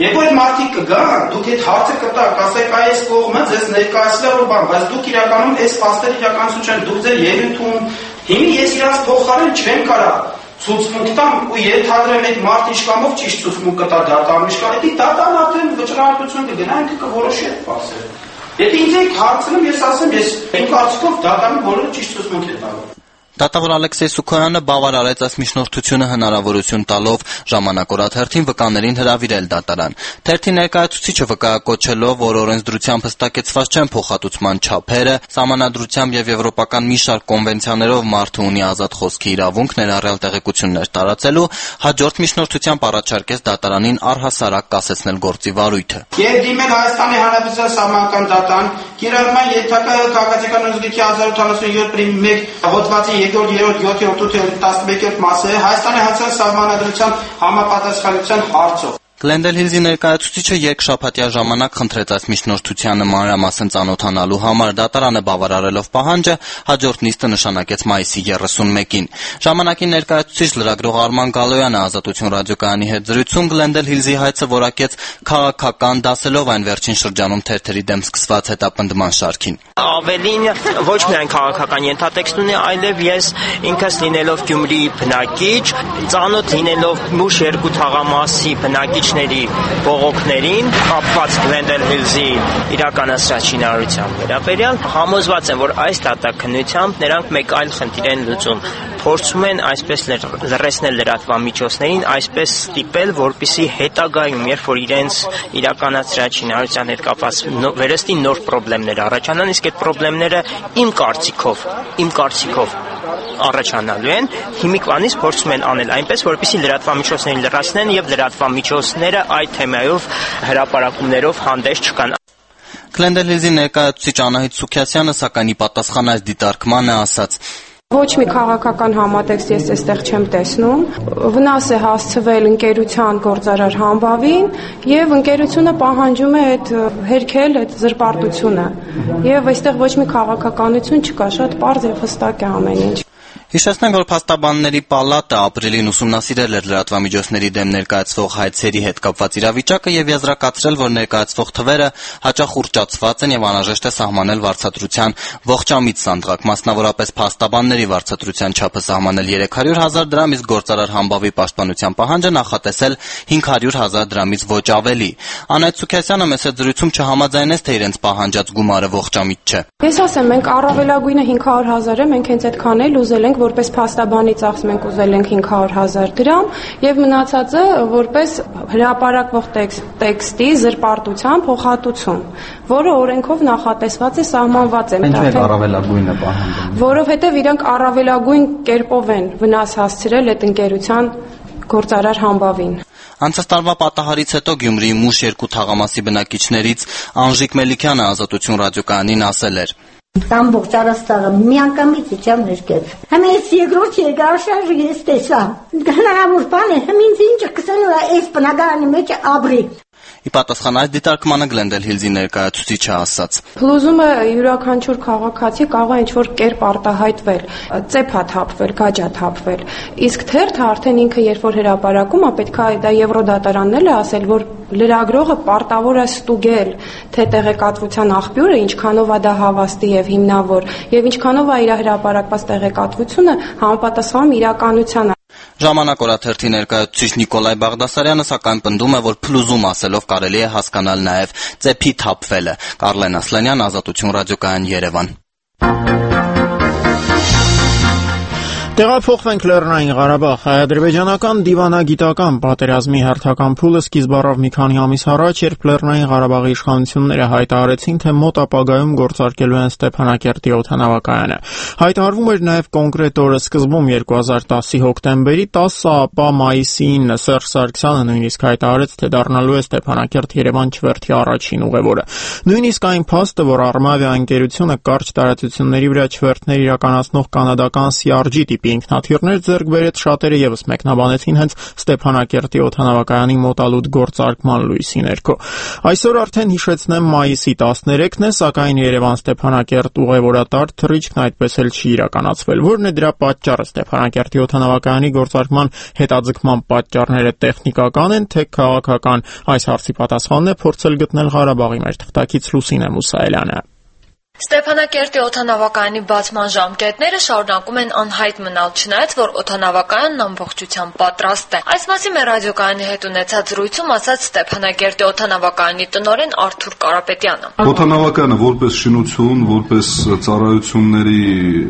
Երբ որ մարդիկ կգան, դուք այդ հարցը կտակ, ասեք այս կողմը ձեզ ներկայացրել ու բան, բայց դուք իրականում այս փաստերի իրականություն չեն, դուք ձեր ելույթում, հիմա ես իրաց փոխարեն չեմ կարա ցուցմունք տամ ու ենթադրեմ այդ մարդը ինչ կամով ճիշտ ցուցմունք կտա դատան, ինչ կա, դա դատան ատեն վճռականություն կգնա, ինքը կորոշի այդ փաստերը։ Եթե ինձ եք հարցնում, ես ասեմ, ես իմ կարծիքով դատանի բոլորը ճիշտ ցուցմունք են տալու։ Դատավոր Ալեքսեյ Սուքոյանը բավարարեց այս միջնորդությունը հնարավորություն տալով Ժամանակ օրաթերթին վկաներին հրավիրել դատարան։ Թերթի ներկայացուցիչը վկայակոչելով, որ օրենսդրությամբ հստակեցված չեն փոխհատուցման չափերը, սահմանադրությամբ եւ եվրոպական մի շարք կոնվենցիաներով մարդը ունի ազատ խոսքի իրավունք, ներառյալ տեղեկություններ տարածելու, հաջորդ միջնորդությամբ առաջարկեց դատարանին առհասարակ կասեցնել գործի վարույթը։ Եվ դիմել Հայաստանի Հանրապետության սահմանական դատարան, կիրառման ենթակա քաղաքացիական օրենսգրքի հազար ութ հարյուն ութ մեկ հոդվածի երկրորդ, երրորդ, յոթերորդ, ութերորդ, տասնմեկերորդ մասը Հայաստանի Հանրապետության սահմանադրության համապատասխանության հարցով։ Glendale Hills-ի ներկայացուցիչը երկշաբաթյա ժամանակ խնդրեց այս միջնորդությանը մանրամասն ծանոթանալու համար, դատարանը բավարարելով պահանջը, հաջորդ նիստը նշանակեց մայիսի երեսունմեկին։ Ժամանակի ներկայացուցիչ լրագրող Արման Գալոյանը Ազատություն ռադիոկայանի հետ զրույցում Glendale Hills-ի հայցը որակեց քաղաքական, դասելով այն վերջին շրջանում թերթերի դեմ սկսված հետապնդման շարքին։ Ավելին ոչ միայն քաղաքական ենթատեքստ ունի, այլև ես ինքս լինելով Գյումրիի բնակիչ, ծանոթ լինելով մուշ երկու թաղամասի բնակիչ բողոքներին կապված Glendale Hills-ի իրականացրած շինարարության վերաբերյալ համոզված եմ, որ այս դատաքննությամբ նրանք մեկ այլ խնդիր են լուծում, փորձում են այսպես լրացնել լրատվամիջոցներին, այսպես ստիպել, որպեսզի հետագայում, երբ որ իրենց իրականացրած շինարարության հետ կապված վերստի նոր խնդիրներ առաջանան, իսկ այդ խնդիրները իմ կարծիքով, իմ կարծիքով առաջանալու են, հիմիկվանից փորձում են անել այնպես, որպեսզի լրատվամիջոցներին լրացնեն եւ լրատվամիջոցները այդ թեմայով հրապարակումներով հանդես չկան։ Glendale Hills-ի ներկայացուցիչ Անահիտ Սուքիասյանը սակայն ի պատասխան այս դիտարկմանը ասաց. Ոչ մի քաղաքական համատեքստ ես այստեղ չեմ տեսնում։ Վնաս է հասցվել ընկերության գործարար համբավին եւ ընկերությունը պահանջում է այդ հերքել այդ զրպարտությունը։ Եվ այստեղ ոչ մի քաղաքականություն չկա, շատ պարզ եւ հստակ է ամեն ինչ։ Հիշեցնենք, որ փաստաբանների պալատը ապրիլին ուսումնասիրել էր լրատվամիջոցների դեմ ներկայացվող հայցերի հետ կապված իրավիճակը եւ եզրակացրել, որ ներկայացվող թվերը հաճախ ուռճացված են եւ անհրաժեշտ է սահմանել վարձատրության ողջամիտ սանդղակ, մասնավորապես փաստաբանների վարձատրության չափը սահմանել երեք հարյուր հազար դրամ, իսկ գործարար համբավի պաշտպանության պահանջը նախատեսել հինգ հարյուր հազար դրամից ոչ ավելի։ Անահիտ Սուքիասյանը մեծ զրույցում չհամաձայնեց, թե իրենց պահանջած գումարը ողջամիտ չէ։ Ես ասեմ, մենք առավելագույնը հինգ հարյուր հազար է, մենք հենց այդքան էլ ուզել ենք, որպես փաստաբանի ծախս մենք ուզել ենք հինգ հարյուր հազար դրամ եւ մնացածը որպես հրապարակվող տեքստի զրպարտության փոխհատուցում, որը օրենքով նախատեսված է, սահմանված է։ Ինչու է առավելագույնը պահանջում։ Որովհետեւ իրանք առավելագույն կերպով են վնաս հասցրել այդ ընկերության գործարար համբավին։ Անցած տարվա պատահարից հետո Գյումրիի մուշ երկու թաղամասի բնակիչներից Անժիկ Մելիքյանը Ազատություն ռադիոկայանին ասել էր. Ամբողջ Արարատը միանգամից իջավ ներքև։ Հիմա ես երկրորդ երկարաշարժը ես տեսա։ Հնարավոր բան է, հիմա ինձ ինչ կսել ու այս բնակարանի մեջ ապրի։ Ի պատասխան այս դիտարկմանը Glendale Hills-ի ներկայացուցիչը ասաց. Փլուզումը յուրաքանչյուր քաղաքացի կարող է ինչ-որ կերպ արտահայտվել, ծեփա թափվել, գաջա թափվել։ Իսկ թերթը արդեն ինքը երբ որ հրապարակում է, պետք է դա Եվրոդատարանն էլ է ասել, որ լրագրողը պարտավոր է ստուգել, թե տեղեկատվության աղբյուրը ինչքանով է դա հավաստի եւ հիմնավոր, եւ ինչքանով է իր հրապարակված տեղեկատվությունը համապատասխանում իրականությանը։ Ժամանակ օրաթերթի ներկայացուցիչ Նիկոլայ Բաղդասարյանը սակայն պնդում է, որ փլուզում ասելով կարելի է հասկանալ նաև ծեփի թափվելը։ Կարլեն Ասլանյան, Ազատություն ռադիոկայան, Երևան։ Տեղափոխվենք Լեռնային Ղարաբաղ։ Հայ-ադրբեջանական դիվանագիտական պատերազմի հերթական փուլը սկիզբ առավ մի քանի ամիս առաջ, երբ Լեռնային Ղարաբաղի իշխանությունները հայտարարեցին, թե մոտ ապագայում գործարկելու են Ստեփանակերտի օդանավակայանը։ Հայտարարվում էր նաև կոնկրետ օրը սկզբում երկու հազար տասի հոկտեմբերի տասը, ապա մայիսին Սերժ Սարգսյանը նույնիսկ հայտարարեց, թե դառնալու է Ստեփանակերտ-Երևան չվերթի առաջին ուղևորը։ Նույնիսկ այն փաստը, որ Արմավիա ընկերությունը կարճ տարածությունների վրա չվերթներ իրականացնող կանադական Սի Ար Ջի տիպի բեռլինցի ինքնաթիռներ ձեռք բերեց, շատերը ևս մեկնաբանեցին հենց Ստեփանակերտի օդանավակայանի մոտալուտ գործարկման լույսի ներքո։ Այսօր արդեն հիշեցնեմ մայիսի տասներեքն է, սակայն Երևան-Ստեփանակերտ ուղևորատար թռիչքն այդպես էլ չի իրականացվել։ Որն է դրա պատճառը? Ստեփանակերտի օդանավակայանի գործարկման հետաձգման պատճառները տեխնիկական են, թե քաղաքական? Այս հարցի պատասխանն է փորձել գտնել Ղարաբաղի մեր թղթակից Լուսինե Մուսայելյանը։ Ստեփանակերտի օդանավակայանի բացման ժամկետները շարունակում են անհայտ մնալ, չնայած որ օդանավակայանն ամբողջությամբ պատրաստ է։ Այս մասին մեր ռադիոկայանի հետ ունեցած զրույցում ասաց Ստեփանակերտի օդանավակայանի տնօրեն Արթուր Կարապետյանը։ Օդանավակայանը որպես շինություն, որպես ծառայությունների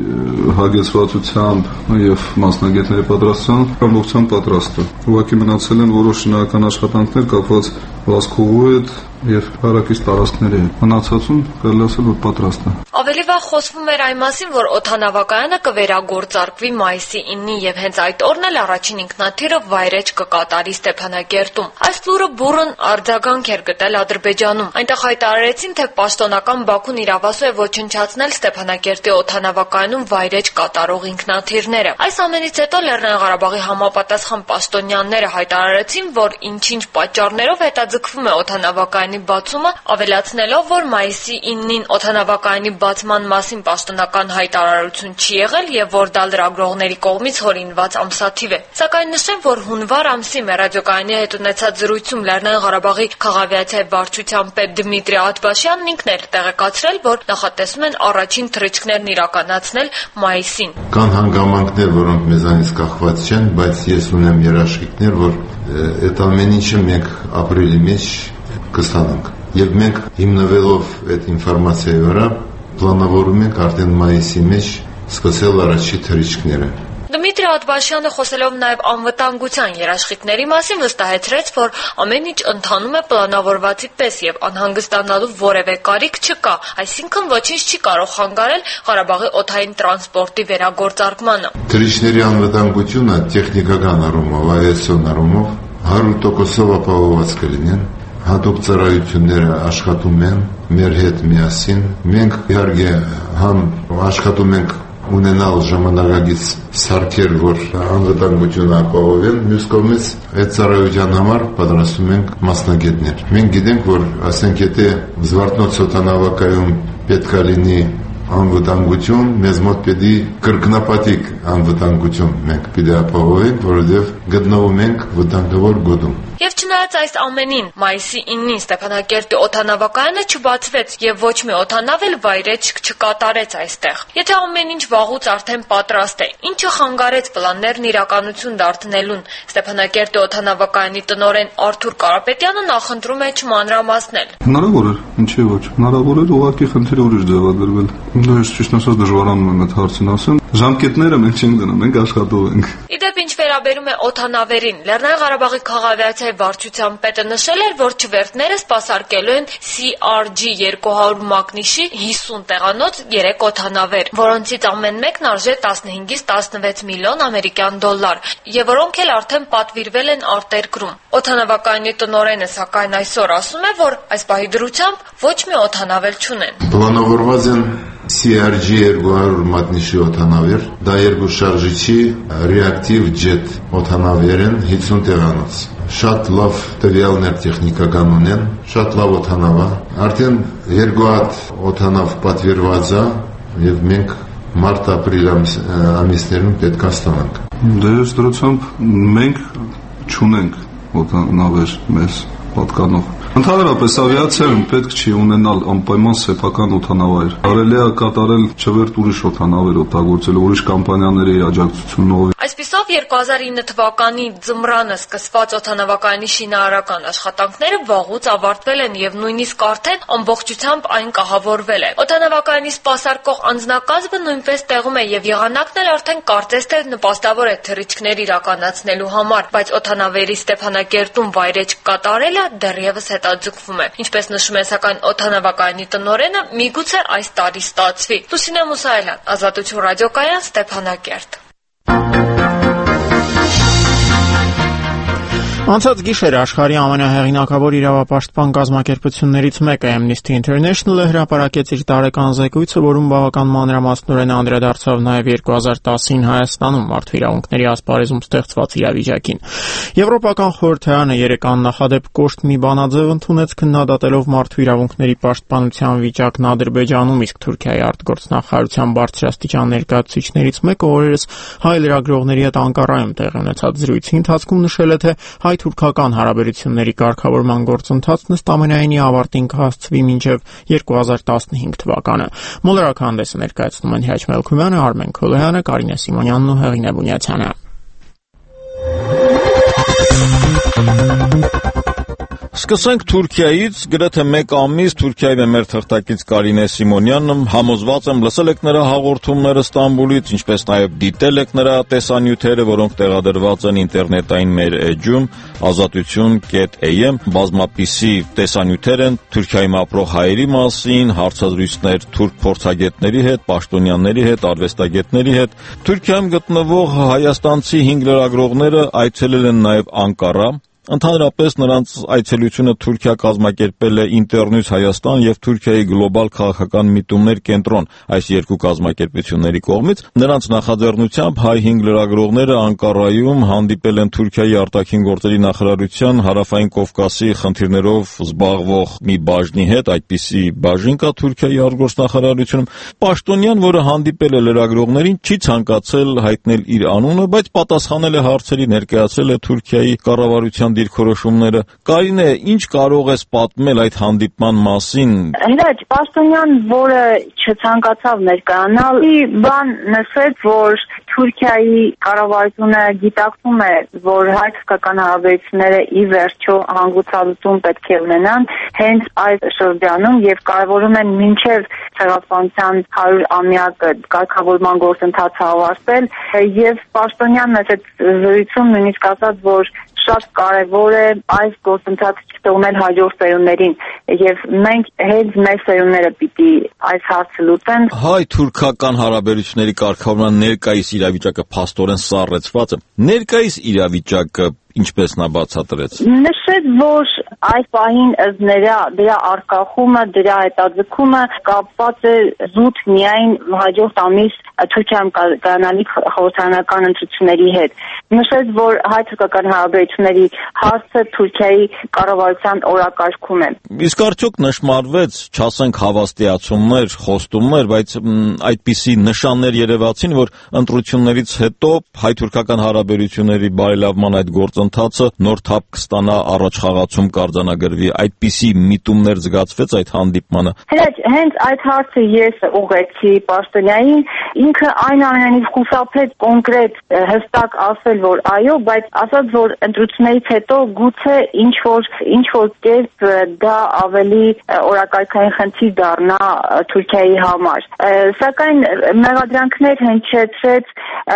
հագեցվածությամբ եւ մասնագետների պատրաստությամբ ամբողջությամբ պատրաստ է։ Ուղղակի մնացել են որոշ շինարարական աշխատանքներ կապված վազքողու հետ եւ հարակից տարածքների հետ։ Մնացածուն կարելի ասել որ պատրաստ է։ Ավելի վաղ խոսվում էր այն մասին, որ օդանավակայանը կվերագործարկվի մայիսի իննին եւ հենց այդ օրն էլ առաջին ինքնաթիռը վայրէջք կկատարի Ստեփանակերտում։ Այս լուրը բուռն արձագանք էր գտել Ադրբեջանում։ Այնտեղ հայտարարեցին, թե պաշտոնական Բաքուն իրավասու է ոչնչացնել Ստեփանակերտի օդանավակայանում վայրէջք կատարող ինքնաթիռները։ Այս ամենից հետո Լեռնային Ղարաբաղի համապատասխան պաշտոնյաները հայտարարեցին, որ ինչ-ինչ պատճառներով հետաձգվում է օդանավակայանի բացումը, ավելացնելով, որ մայիսի իննին օդանավակայանի բացման մասին պաշտոնական հայտարարություն չի եղել եւ որ դա լրագրողների կողմից հորինված ամսաթիվ է։ Սակայն նշեմ, որ հունվար ամսի մեր ռադիոկայանի հետ ունեցած զրույցում Լեռնային Ղարաբաղի քաղաքավիացիայի վարչության պետ Դմիտրի Աթբաշյանն ինքն էր տեղեկացրել, որ նախատեսում են առաջին թռիչքներն իրականացնել մայիսին։ Կան հանգամանքներ, որոնք մեզանից կախված չեն, բայց ես ունեմ երաշխիքներ, որ այդ ամեն ինչը մենք ապրիլի մեջ կստանանք։ Եվ մենք հիմնվելով այդ ինֆորմացիայի վրա պլանավորում ենք արդեն մայիսի մեջ սկսել առաջի թռիչքները։ Դմիտրի Աթբաշյանը խոսելով նաև անվտանգության երաշխիքների մասին վստահեցրեց, որ ամեն ինչ ընթանում է պլանավորվածի պես եւ անհանգստանալու որևէ կարիք չկա, այսինքն ոչինչ չի կարող խանգարել Ղարաբաղի օդային տրանսպորտի վերագործարկմանը։ Թռիչքների անվտանգությունը տեխնիկական առումով, ավիացիոն առումով հարյուր տոկոսով ապահովված կլինեն։ Հատուկ ծառայությունները աշխատում են մեր հետ միասին։ Մենք իհարկե համ աշխատում ենք ունենալ ժամանակակից սարքեր, որ անվտանգությունը ապահովեն, մյուս կողմից այդ ծառայության համար պատրաստում ենք մասնագետներ։ Մենք գիտենք, որ ասենք եթե Զվարթնոց օդանավակայանում պետք է լինի անվտանգություն, մեզ մոտ պետք է կրկնապատիկ անվտանգություն մենք պետք է ապահովենք, որովհետև գտնվում ենք վտանգավոր գոտում։ Եվ չնայած այս ամենին, մայիսի իննին Ստեփանակերտի օդանավակայանը չբացվեց եւ ոչ մի օդանավ էլ վայրէջք չկատարեց այստեղ։ Եթե ամեն ինչ վաղուց արդեն պատրաստ է, ինչը խանգարեց պլաններն իրականություն դարձնելուն, Ստեփանակերտի օդանավակայանի տնօրեն Արթուր Կարապետյանը նախընտրում է չմանրամասնել։ Հնարավոր էր, ինչի ոչ։ Հնարավոր էր ուղղակի խնդիրը ուրիշ ձևադրվել։ Դա ես ճիշտ ասած դժվարանում եմ այդ հարցին ասեմ։ Ժամկետները մենք չենք դնում, մենք աշխատում ենք։ Իդեպ ինչ վերաբերում է օդանավերին, Լեռնային Ղարաբաղի քաղաքավիացիայի վարչության պետը նշել էր, որ չվերթները սպասարկելու են C R G երկու հարյուր մակնիշի հիսուն տեղանոց երեք օդանավեր, որոնցից ամեն մեկն արժե տասնհինգից տասնվեց միլիոն ամերիկյան դոլար, եւ որոնք էլ արդեն պատվիրվել են արտերկրում։ Օդանավակայանի տնօրենը սակայն այսօր ասում է, որ այս պահի դրությամբ ոչ մի օդանավ էլ չունեն։ Պլանավորված են C R G երկու հարյուր մատնիշի օդանավեր, դա երկու շարժիչի ռեակտիվ ջետ օդանավեր են հիսուն տեղանոց։ Շատ լավ տվյալներ տեխնիկական ունեն, շատ լավ օդանավ է։ Արդեն երկու հատ օդանավ պատվիրված է եւ մենք մարտ-ապրիլ ամիսներում պետք է ստանանք։ Դե ըստ դրությամբ մենք չունենք օդանավեր մեզ պատկանող։ Ընդհանրապես ավիացիայում պետք չի ունենալ անպայման սեփական օդանավեր։ Կարելի է կատարել չվերթ ուրիշ օդանավեր օգտագործել ուրիշ կամպանիաների աջակցությունով։ Այսպիսով երկու հազար ինը թվականի ձմռանը սկսված օդանավակայանի շինարարական աշխատանքները վաղուց ավարտվել են եւ նույնիսկ արդեն ամբողջությամբ այն կահավորվել է։ Օդանավակայանի սպասարկող անձնակազմը նույնպես տեղում է եւ եղանակն էլ արդեն կարծես թե նպաստավոր է թռիչքներ իրականացնելու համար, բայց օդանավերի Ստեփանակերտում վայրէջք կատարելը դեռևս հետաձգվում է։ Ինչպես նշում է սակայն օդանավակայանի տնօրենը, միգուցե այս տարի ստացվի։ Լուսինե Մուսայելյան, Ազատություն ռադիոկայան, Ստեփանակերտ։ Անցած գիշեր աշխարհի ամենահեղինակավոր իրավապաշտպան կազմակերպություններից մեկը Amnesty International-ը հրապարակեց իր տարեկան զեկույցը, որում բավական մանրամասնորեն անդրադարձավ նաև երկու հազար տասին Հայաստանում մարդու իրավունքների ասպարեզում ստեղծված իրավիճակին։ Եվրոպական խորհրդարանը երեկ աննախադեպ կոշտ մի բանաձև ընդունեց, քննադատելով մարդու իրավունքների պաշտպանության վիճակն Ադրբեջանում, իսկ Թուրքիայի արտգործնախարարության բարձրաստիճան ներկայացուցիչներից մեկը օրերս հայ լրագրողների հետ Անկարայում տեղի ունեցած զրույցի ընթացքում նշել է, թե հայ-թուրքական հարաբերությունների կարգավորման գործընթացն ըստ ամենայնի ավարտին կհասցվի մինչև երկու հազար տասնհինգ թվականը։ Մոլորակահանդեսը ներկայացնում են Հիաչ Մելքումյանը, Արմեն Քոլոյանը, Կարինե Սիմոնյանն ու Հեղինե Բունյացյանը։ Սկսենք Թուրքիայից, գրեթե մեկ ամիս Թուրքիայում է մեր թղթակից Կարինե Սիմոնյանը, համոզված եմ լսել եք նրա հաղորդումները Ստամբուլից, ինչպես նաև դիտել եք նրա տեսանյութերը, որոնք տեղադրված են ինտերնետային մեր էջում ազատություն կետ էյ էմ, բազմապիսի տեսանյութեր են Թուրքիայում ապրող հայերի մասին, հարցազրույցներ թուրք փորձագետների հետ, պաշտոնյաների հետ, արվեստագետների հետ։ Թուրքիայում գտնվող հայաստանցի հինգ լրագրողները այցելել են նաև Անկարա։ Ընդհանրապես նրանց այցելությունը Թուրքիա կազմակերպել է Ինտերնյուս Հայաստան եւ Թուրքիայի գլոբալ քաղաքական միտումներ կենտրոն այս երկու կազմակերպությունների կողմից։ Նրանց նախաձեռնությամբ հայ հինգ լրագրողները Անկարայում հանդիպել են Թուրքիայի արտաքին գործերի նախարարության հարավային Կովկասի խնդիրներով զբաղվող մի բաժնի հետ, այդպիսի բաժին կա Թուրքիայի արտգործնախարարությունում։ Պաշտոնյան, որը հանդիպել է լրագրողներին, չի ցանկացել հայտնել իր անունը, բայց պատասխանել է հարցերի, ներկայացրել է Թուրքիայի կառավարության դիրքորոշումները։ Կարինե, ինչ կարող ես պատմել այդ հանդիպման մասին։ Հրաչ, պաշտոնյան, որը չցանկացավ ներկայանալ, բան նշեց, որ Թուրքիայի կառավարությունը գիտակցում է, որ հայ-թուրքական հարաբերությունները ի վերջո հանգուցալուծում պետք է ունենան հենց այս շրջանում եւ կարևորում են մինչեւ ցեղասպանության հարյուրամյակը կարգավորման գործընթացը ավարտել եւ պաշտոնյանն այդ զրույցում նույնիսկ ասաց, որ շատ կարևոր է այս գործընթացը չթողնել հաջորդ սերունդներին եւ մենք հենց մեր սերունդները պիտի այս հարցը լուծեն։ Հայ-թուրքական հարաբերությունների կարգավորման ներկայիս իրավիճակը փաստորեն սառեցված է։ Ներկայիս իրավիճակը ինչպես նա բացատրեց։ Նշեց, որ այս պահին նրա դրա արկախումը, դրա հետաձգումը կապված է զուտ միայն հաջորդ ամիս Թուրքիայում կայանալիք խորհրդարանական ընտրությունների հետ։ Նշեց, որ հայ-թուրքական հարաբերությունների հարցը Թուրքիայի կառավարության օրակարգում է։ Իսկ արդյոք նշմարվեց, չասենք հավաստիացումներ, խոստումներ, բայց այդպիսի նշաններ երևացին, որ ընտրություններից հետո հայ-թուրքական հարաբերությունների բարելավման այդ գործընթացը նոր թափ կստանա, առաջխաղացում կարձանագրվի, այդպիսի միտումներ զգացվեց այդ հանդիպմանը։ Հենց հենց այդ հարցը ես ուղղեցի պաշտոնյանին, ինքը այնուամենայնիվ խուսափեց կոնկրետ հստակ ասել, որ այո, բայց ասաց, որ ընտրություններից հետո գուցե ինչ որ ինչ որ կերպ դա ավելի օրակարգային խնդիր դառնա Թուրքիայի համար։ Սակայն մեղադրանքներ հնչեցրեց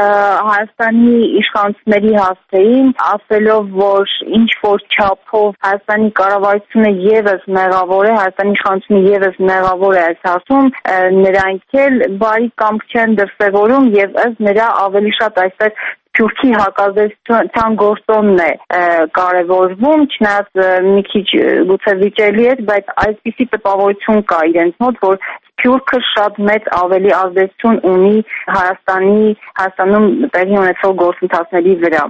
Հայաստանի իշխանությունների հասցեին, ասելով, որ ինչ որ չափով Հայաստանի կառավարությունը եւս մեղավոր է, Հայաստանի իշխանությունը եւս մեղավոր է այս հարցում, նրանք էլ բարի կամք չեն դրսևորում եւ ըստ նրա ավելի շատ այստեղ Թուրքի հակազդեցության գործոնն է կարևորվում, չնայած մի քիչ գուցե վիճելի է, բայց այսպիսի տպավորություն կա իրենց մոտ, որ Թուրքը շատ մեծ ավելի ազդեցություն ունի Հայաստանի Հայաստանում տեղի ունեցող գործընթացների վրա։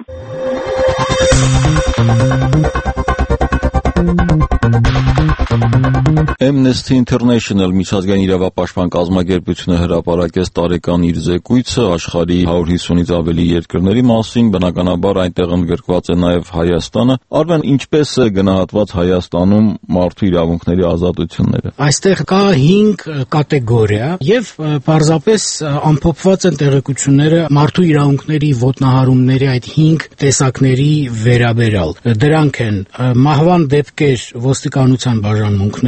Amnesty International միջազգային իրավապաշտպան կազմակերպությունը հրապարակեց տարեկան իր զեկույցը աշխարհի հարյուր հիսունից ավելի երկրների մասին, բնականաբար այնտեղ ընդգրկված է նաև Հայաստանը։ Արմեն, ինչպես է գնահատված Հայաստանում մարդու իրավունքների ազատությունները։ Այստեղ կա հինգ կատեգորիա եւ պարզապես ամփոփված են տեղեկությունները մարդու իրավունքների ոտնահարումների այդ հինգ տեսակների վերաբերյալ։ Դրանք են մահվան դեպքեր ոստիկանության բաժանմունքներում,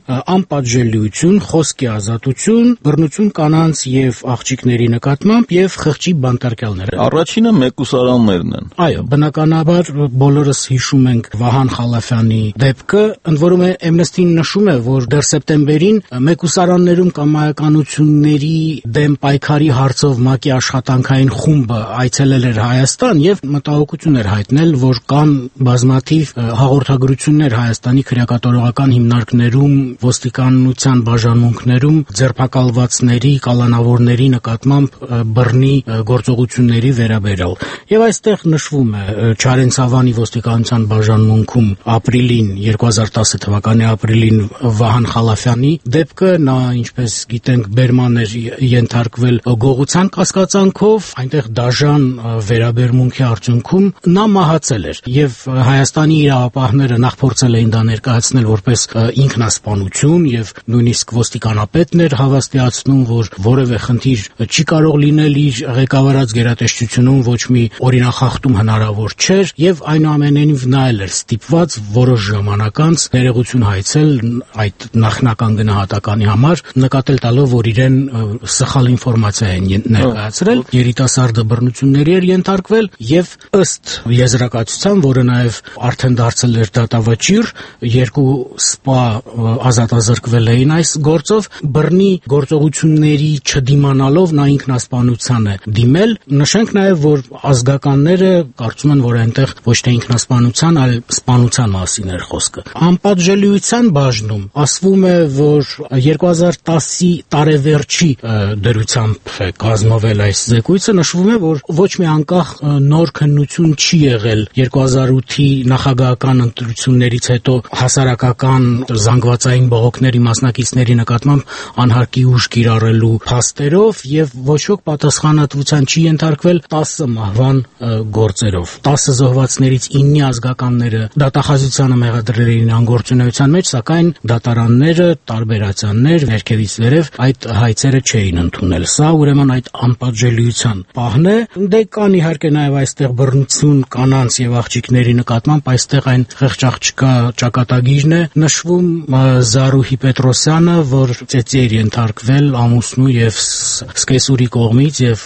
անպատժելիություն, խոսքի ազատություն, բռնություն կանանց եւ աղջիկների նկատմամբ եւ խղճի բանտարկյալներ։ Առաջինը մեկուսարաններն են։ Այո, բնականաբար բոլորս հիշում ենք Վահան Խալաֆյանի դեպքը, ընդ որում Amnesty-ն նշում է, որ դեռ սեպտեմբերին մեկուսարաններում կամայականությունների դեմ պայքարի հարցով ՄԱԿ-ի աշխատանքային խումբը այցելել էր Հայաստան եւ մտահոգություն էր հայտնել, որ կան բազմաթիվ հաղորդագրություններ Հայաստանի քրեակատարողական հիմնարկներում, ոստիկանության բաժանմունքներում ձերբակալվածների, կալանավորների նկատմամբ բռնի գործողությունների վերաբերյալ։ Եվ այստեղ նշվում է Չարենցավանի ոստիկանության բաժանմունքում ապրիլին երկու հազար տասը թվականի ապրիլին Վահան Խալաֆյանի դեպքը, նա ինչպես գիտենք բերման էր ենթարկվել գողության կասկածանքով, այնտեղ դաժան վերաբերմունքի արդյունքում նա մահացել էր եւ Հայաստանի իրավապահները նախ փորձել էին դա ներկայացնել որպես ինքնասպանություն եւ նույնիսկ ոստիկանապետն էր հավաստիացնում, որ որևէ խնդիր չի կարող լինել իր ղեկավարած գերատեսչությունում, ոչ մի օրինախախտում հնարավոր չէր եւ այնուամենայնիվ նա էլ էր ստիպված որոշ ժամանակ անց ներողություն հայցել այդ նախնական գնահատականի համար, նկատել տալով, որ իրեն սխալ ինֆորմացիա են ներկայացրել, երիտասարդը բռնությունների էր ենթարկվել եւ ըստ եզրակացության, որը նաեւ արդեն դարձել էր դատավճիռ, երկու սպա ազատազրկվել էին այս գործով, բռնի գործողությունների չդիմանալով նա ինքնասպանության է դիմել։ Նշենք նաեւ, որ ազգականները կարծում են, որ այնտեղ ոչ թե ինքնասպանության, այլ սպանության մասին էր խոսքը։ Անպատժելիության բաժնում ասվում է, որ երկու հազար տասի տարեվերջի դրությամբ է կազմվել այս զեկույցը, նշվում է, որ ոչ մի անկախ նոր քննություն չի եղել երկու հազար ութի նախագահական ընտրություններից հետո հասարակական զանգվածային բողոքների մասնակիցների նկատմամբ անհարկի ուժ կիրառելու փաստերով եւ ոչ ոք պատասխանատվության չի ենթարկվել տասը մահվան գործերով։ տասը զոհվածներից իննի ազգականները դատախազությանը մեղադրել էին անգործունեության մեջ, սակայն դատարանները, տարբերացաններ, ներքևից վերև այդ հայցերը չէին ընդունել։ Սա ուրեմն այդ անպատժելիության պահն է։ Դե կան իհարկե նաև այստեղ բռնություն կանանց եւ աղջիկների նկատմամբ, այստեղ այն խեղճ-աղջկա ճակատագիրն է նշվում Զարուհի Պետրոսյանը, որ ծեծի էր ենթարկվել ամուսնու եւ սկեսուրի կողմից եւ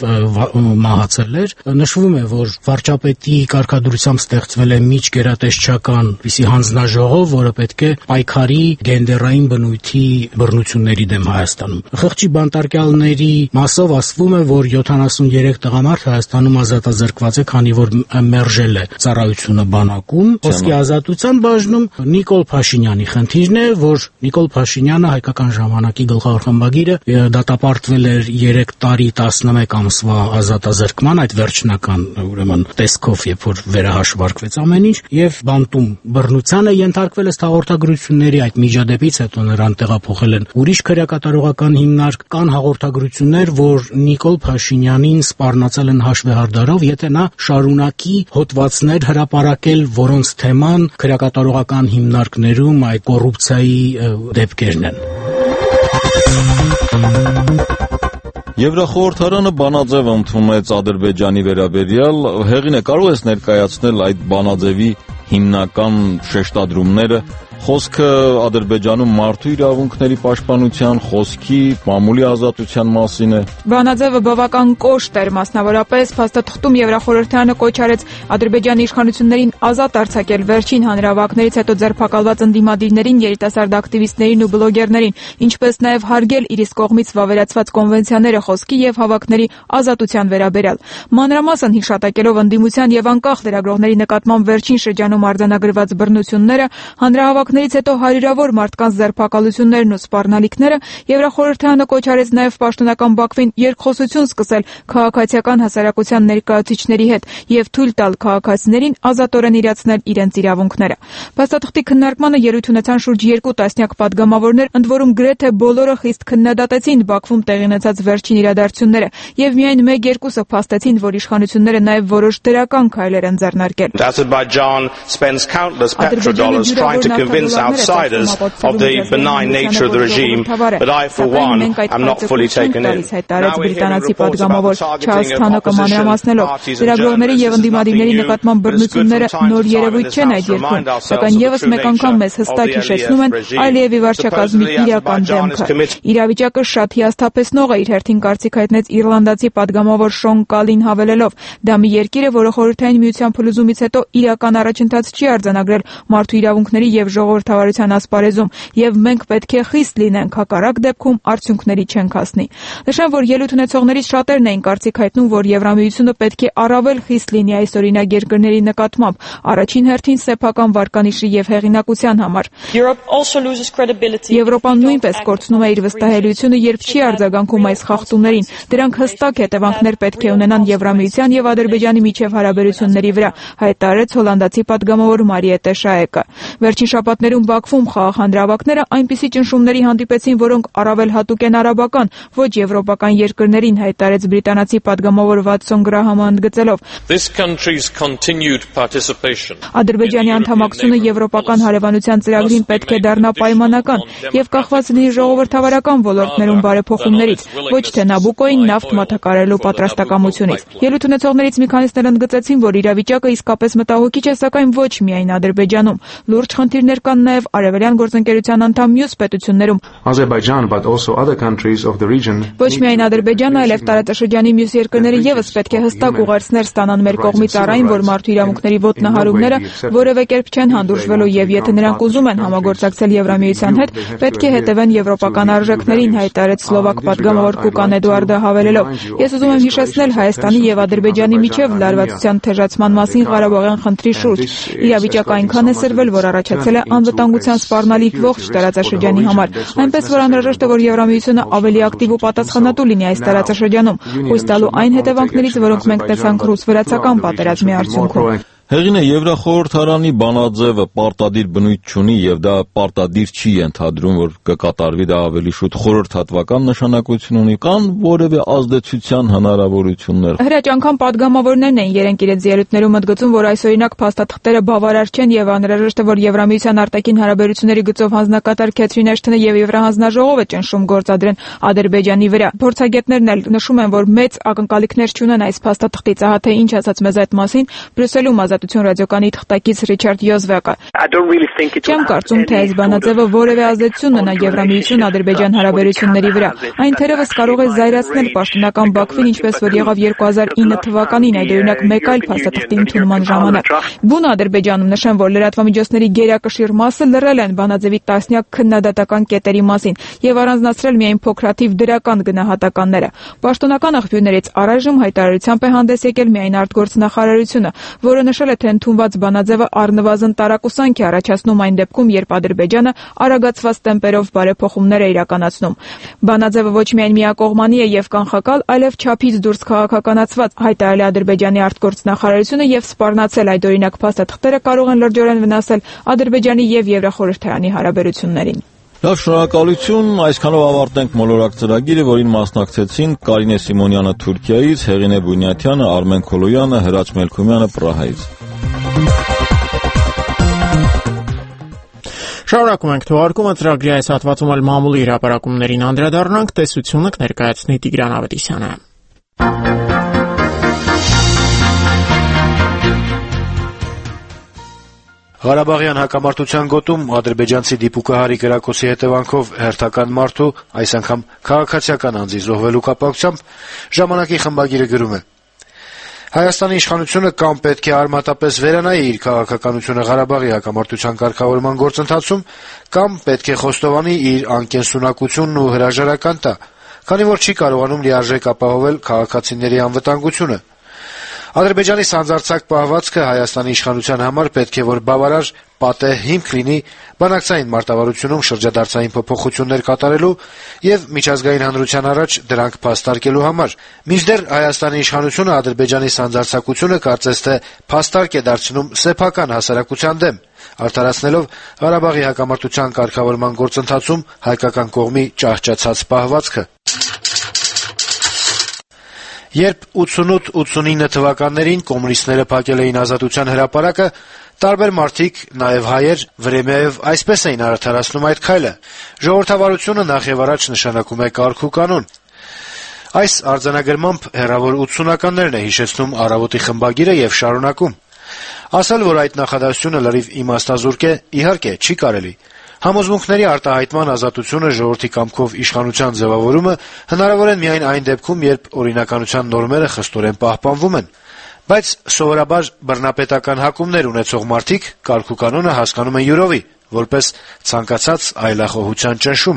մահացել էր։ Նշվում է, որ վարչապետի կարգադրությամբ ստեղծվել է միջգերատեսչական պիսի հանձնաժողով, որը պետք է պայքարի գենդերային բնույթի բռնությունների դեմ Հայաստանում։ Խղճի բանտարկյալների մասով ասվում է, որ յոթանասուներեք տղամարդ Հայաստանում ազատազրկված է, քանի որ մերժել է ծառայությունը բանակում։ Խոսքի ազատության բաժնում Նիկոլ Փաշինյանի խնդիրն է, որ Նիկոլ Փաշինյանը հայկական ժամանակի գլխավոր խմբագիրը դատապարտվել էր երեք տարի տասնմեկ ամսվա ազատազրկման, այդ վերջնական ուրեմն տեսքով, երբ որ վերահաշվարկվեց ամեն ինչ, եւ բանտում բռնության է ենթարկվել ըստ հաղորդագրությունների, այդ միջադեպից հետո նրան տեղափոխել են ուրիշ քրեակատարողական հիմնարկ, կան հաղորդագրություններ, որ Նիկոլ Փաշինյանին սպառնացել են հաշվեհարդարով, եթե նա շարունակի հոդվածներ հրապարակել, որոնց թեման քրեակատարողական հիմնարկներում այդ կոռուպցիայի դեպքերն են։ Եվրախորհրդարանը բանաձև ընդունեց Ադրբեջանի վերաբերյալ, Հեղինե, կարող ես ներկայացնել այդ բանաձևի հիմնական շեշտադրումները։ Խոսքը Ադրբեջանում մարդու իրավունքների պաշտպանության, խոսքի, մամուլի ազատության մասին է։ Բանաձևը բավական կոշտ էր, մասնավորապես փաստաթղթում Եվրախորհրդարանը կոչ արեց Ադրբեջանի իշխանություններին ազատ արձակել վերջին հանրահավաքներից հետո ձերբակալված ընդդիմադիրներին, երիտասարդ ակտիվիստներին ու բլոգերներին, ինչպես նաև հարգել իր իսկ կողմից վավերացված կոնվենցիաները խոսքի եւ հավաքների ազատության վերաբերյալ։ Մանրամասն հիշատակելով ընդդիմության եւ անկախ լրագրողների նկատմամբ վերջին շրջանում արձանագրված բռնությունները, հանրահավաք ից հետո հարյուրավոր մարդկանց ձերբակալություններն ու սպառնալիքները, Եվրախորհրդարանը կոչ արեց նաև պաշտոնական Բաքվին երկխոսություն սկսել քաղաքացիական հասարակության ներկայացուցիչների հետ եւ թույլ տալ քաղաքացիներին ազատորեն իրացնել իրենց իրավունքները։ Փաստաթղթի քննարկմանը ելույթ ունեցան շուրջ երկու տասնյակ падգամավորներ, ընդ որում գրեթե բոլորը խիստ քննադատեցին Բաքվում տեղի ունեցած վերջին իրադարձությունները եւ միայն մեկ-երկուսը փաստեցին, որ իշխանությունները նաև որոշ դրական քայլեր են ձեռնարկել։ spends countless petrodollars trying to convince outsiders of the benign nature of the regime, but I, for one, am not fully taken in. Բրիտանացի պատգամավոր Չարլզ Թանոկը մանրամասնելով լրագրողների եւ ընդդիմադիրների նկատմամբ բռնությունները նոր երևույթ չեն այդ երկրում, սակայն եւս մեկ անգամ մեզ հստակ հիշեցնում են Ալիևի վարչակազմի իրական դեմքը։ Իրավիճակը շատ հիասթափեցնող է, իր հերթին կարծիք հայտնեց իռլանդացի պատգամավոր Շոն Կալին հավելելով. դա մի երկիր է, որը խորհրդային միության փլուզումից հետո իրական առաջընթաց չի արձանագրել մարդու իրավունքների եւ ժողովրդավարության ասպարեզում, եւ մենք պետք է խիստ լինենք, հակառակ դեպքում արդյունքների չենք հասնի։ Նշեմ, որ ելույթ ունեցողներից շատերն էին կարծիք հայտնում, որ Եվրամիությունը պետք է առավել խիստ լինի այս օրինակ երկրների նկատմամբ, առաջին հերթին սեփական վարկանիշի եւ հեղինակության համար։ Եվրոպան նույնպես կորցնում է իր վստահելիությունը, երբ չի արձագանքում այս խախտումներին։ Դրանք հստակ հետևանքներ պետք է ունենան Եվրամիության եւ Ադրբեջանի միջև հարաբերությունների վրա, հայտարարեց հոլանդացի պատգամավոր Մարիետե Շաեկը։ Վերջին շաբաթներում Բաքվում խաղաղ հանրահավաքները այնպիսի ճնշումների հանդիպեցին, որոնք առավել հատուկ են արաբական, ոչ եվրոպական երկրներին, հայտարարեց բրիտանացի պատգամավոր Վատսոն Գրահամը ընդգծելով. Ադրբեջանի անդամակցությունը եվրոպական հարևանության ծրագրին պետք է դառնա պայմանական եւ կախված լինի ժողովրդավարական ոլորտներում բարեփոխումներից, ոչ թե Նաբուկոին նավթ մատակարարելու պատրաստակամությունից։ Ելույթ ունեցողներից մի քանիսն էլ ընդգծեցին, որ իրավիճակը իսկապես մտահոգիչ է, սակայն ոչ միայն Ադրբեջանում։ Լուրջ խնդիրներ կան նաեւ արևելյան գործընկերության անդամ մյուս պետություններում։ Ոչ միայն Ադրբեջանը, այլև տարածաշրջանի մյուս երկրները եւս պետք է հստակ ուղերձներ ստանան մեր կողմից առայն, որ մարդու իրավունքների ոտնահարումները որևէ կերպ չեն հանդուրժվելու եւ եթե նրանք ուզում են համագործակցել Եվրամիության հետ, պետք է հետևեն եվրոպական արժեքներին, հայտարարեց սլովակ պատգամավոր Կուկան Էդուարդը հավելելով. Ես ուզում եմ հիշեցնել Հայաստանի եւ Ադրբեջանի միջև լարվածության թեժացման մասին Ղարաբաղյան խնդրի շուրջ։ Իրավիճակը այնքան է սրվել, որ առաջացել է անվտանգության սպառնալիք ողջ տարածաշրջանի համար, այնպես որ անհրաժեշտ է, որ Եվրամիությունը ավելի ակտիվ ու պատասխանատու լինի այս տարածաշրջանում, հույս տալու այն հետևանքներից, որոնք մենք տեսանք ռուս-վրացական պատերազմի արդյունքում։ Հեղինը Եվրախորհրդարանի բանաձևը պարտադիր բնույթ չունի եւ դա պարտադիր չի ենթադրում, որ կկատարվի դա ավելի շուտ խորհրդատվական նշանակություն ունի, կան որևէ ազդեցության հնարավորություններ։ Հրաճանքան պատգամավորներն են երենք իրենց ելույթներում ընդգծում, որ այս օրինակ փաստաթղթերը բավարար չեն եւ անհրաժեշտ է, որ Եվրամիության արտաքին հարաբերությունների գծով հանձնակատար Քեթրին Էշթոնը եւ Եվրահանձնաժողովը ճնշում գործադրեն Ադրբեջանի վրա։ Փորձագետներն էլ նշում են, որ մեծ ակնկալիքներ չունեն այս փաստաթղթից, ահա թե ինչ ասաց մեզ այդ մասին Բրյուսելում Ազատություն ռադիոկանի թղթակից Ռիչարդ Յոզվեկը։ Չեմ կարծում, թե այս բանաձևը որևէ ազդեցություն ունենա Եվրամիություն-Ադրբեջան հարաբերությունների վրա։ Այն թերևս կարող է զայրացնել պաշտոնական Բաքվին, ինչպես որ եղավ երկու հազար ինը թվականին, այդ օրինակ մեկ այլ փաստաթղթի ընդունման ժամանակ։ Բուն Ադրբեջանում նշեմ, որ լրատվամիջոցների գերակշիռ մասը լռել են բանաձևի տասնյակ քննադատական կետերի մասին եւ առանձնացրել միայն փոքրաթիվ դրական գնահատականները։ Պաշտոնական աղբյուրներից առայժմ հայտարարությամբ է հանդես եկել միայն արտգործնախարարությունը, որը նշել է, թե ընդունված բանաձևը առնվազն տարակուսանք է առաջացնում այն դեպքում, երբ Ադրբեջանը արագացված տեմպերով բարեփոխումներ է իրականացնում։ Բանաձևը ոչ միայն միակողմանի է եւ կանխակալ, այլև չափից դուրս քաղաքականացված, հայտարարել է Ադրբեջանի արտգործնախարարությունը եւ սպառնացել այդ օրինակ փաստաթղթերը կարող են լրջորեն վնասել Ադրբեջանի եւ Եվրախորհրդարանի հարաբերություններին։ Լավ, շնորհակալություն, այսքանով ավարտենք մոլորակ ծրագիրը, որին մասնակցեցին Կարինե Սիմոնյանը Թուրքիայից, Հեղինե Բունյաթյանը, Արմեն Քոլոյանը, Հրաչ Մելքումյանը Պրահայից։ Շարունակում ենք թողարկումը, ծրագրի այս հատվածում էլ մամուլի հրապարակումներին անդրադառնանք, տեսությունը կներկայացնի Տիգրան Ավետիսյանը։ Ղարաբաղյան հակամարտության գոտում ադրբեջանցի դիպուկահարի կրակոցի հետևանքով հերթական մարդու, այս անգամ քաղաքացիական անձի զոհվելու կապակցությամբ ժամանակի խմբագիրը գրում է. Հայաստանի իշխանությունը կամ պետք է արմատապես վերանայի իր քաղաքականությունը Ղարաբաղի հակամարտության կարգավորման գործընթացում, կամ պետք է խոստովանի իր անկենսունակությունն ու հրաժարական տա, քանի որ չի կարողանում լիարժեք ապահովել քաղաքացիների անվտանգությունը։ Ադրբեջանի սանձարձակ պահվածքը Հայաստանի իշխանության համար պետք է որ բավարար պատեհ հիմք լինի բանակցային մարտավարությունում շրջադարձային փոփոխություններ կատարելու եւ միջազգային հանրության առաջ դրանք փաստարկելու համար։ Մինչդեռ Հայաստանի իշխանությունը Ադրբեջանի սանձարձակությունը կարծես թե փաստարկ է դարձնում սեփական հասարակության դեմ, արդարացնելով Ղարաբաղի հակամարտության կարգավորման գործընթացում հայկական կողմի ճահճացած պահվածքը։ Երբ ութսունութ ութսունինը թվականներին կոմունիստները փակել էին Ազատության հրապարակը, Տարբեր մարդիկ, նաև հայեր, Վրեմիայով այսպես էին արդարացնում այդ քայլը. ժողովրդավարությունը նախ եւ առաջ նշանակում է կարգ ու կանոն։ Այս արձանագրմամբ հեռավոր ութսունականներն է հիշեցնում «Առավոտ»-ի խմբագիրը եւ շարունակում. ասել, որ այդ նախադասությունը լրիվ իմաստազուրկ է, իհարկե, չի կարելի։ Համոզմունքների արտահայտման ազատությունը, ժողովրդի կամքով իշխանության ձևավորումը հնարավոր են միայն այն դեպքում, երբ օրինականության նորմերը խստորեն պահպանվում են։ Բայց սովորաբար բռնապետական հակումներ ունեցող մարդիկ կարգ ու կանոնը հասկանում են յուրովի, որպես ցանկացած այլախոհության ճնշում։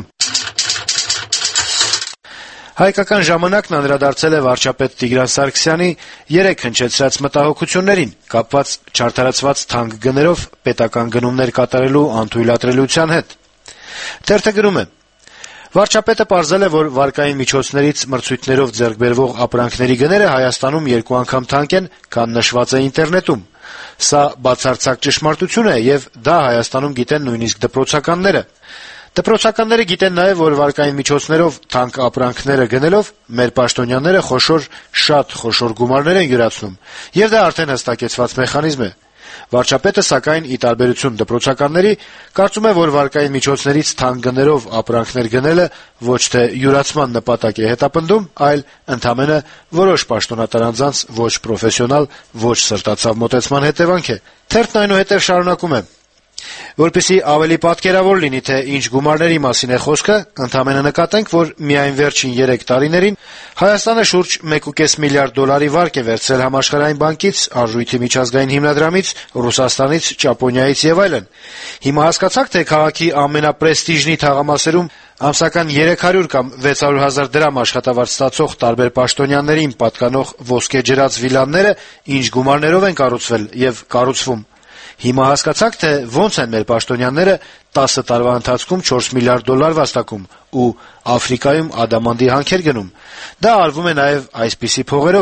Հայկական ժամանակն անդրադարձել է վարչապետ Տիգրան Սարգսյանի երեք հնչեցրած մտահոգություններին, կապված չարդարացված թանկ գներով պետական գնումներ կատարելու անթույլատրելիության հետ։ Թերթը գրում է. Վարչապետը պարզել է, որ վարկային միջոցներից մրցույթներով ձեռք բերվող ապրանքների գները Հայաստանում երկու անգամ թանկ են, քան նշված է ինտերնետում։ Սա բացարձակ ճշմարտություն է, եւ դա Հայաստանում գիտեն նույնիսկ դպրոցականները։ Դպրոցականները գիտեն նաև, որ վարկային միջոցներով թանկ ապրանքները գնելով մեր պաշտոնյաները խոշոր, շատ խոշոր գումարներ են յուրացնում, եւ դա արդեն հստակեցված մեխանիզմ է։ Վարչապետը, սակայն, ի տարբերություն դպրոցականների, կարծում է, որ վարկային միջոցներից թանկ գներով ապրանքներ գնելը ոչ թե յուրացման նպատակ է հետապնդում, այլ ընդամենը որոշ պաշտոնատար անձանց ոչ պրոֆեսիոնալ, ոչ սրտացավ մոտեցման հետևանք է։ Թերթն այնուհետև շարունակում է. Որպեսզի ավելի պատկերավոր լինի, թե ինչ գումարների մասին է խոսքը, ընդամենը նկատենք, որ միայն վերջին երեք տարիներին Հայաստանը շուրջ մեկ կόμμα պենս միլիարդ դոլարի վարկ է վերցրել Համաշխարհային բանկից, Արժույթի միջազգային հիմնադրամից, Ռուսաստանից, Ճապոնիայից եւ այլն։ Հիմա հասկացաք, թե քաղաքի ամենապրեստիժնի թաղամասերում ամսական երեք հարյուր կամ վեց հարյուր հազար դրամ աշխատավարձ ստացող տարբեր պաշտոնյաներին պատկանող ոսկե ջրած վիլաները ինչ գումարներով են կառուցվել եւ կառուցվում։ Հիմա հասկացաք, թե ոնց են մեր պաշտոնյաները տասը տարվա ընթացքում չորս միլիարդ դոլար վաստակում ու Աֆրիկայում ադամանդի հանքեր գնում։ Դա արվում է նաև այսպիսի փողերով։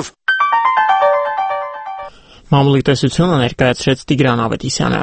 Մամուլի տեսությունը ներկայացրեց Տիգրան Ավետիսյանը։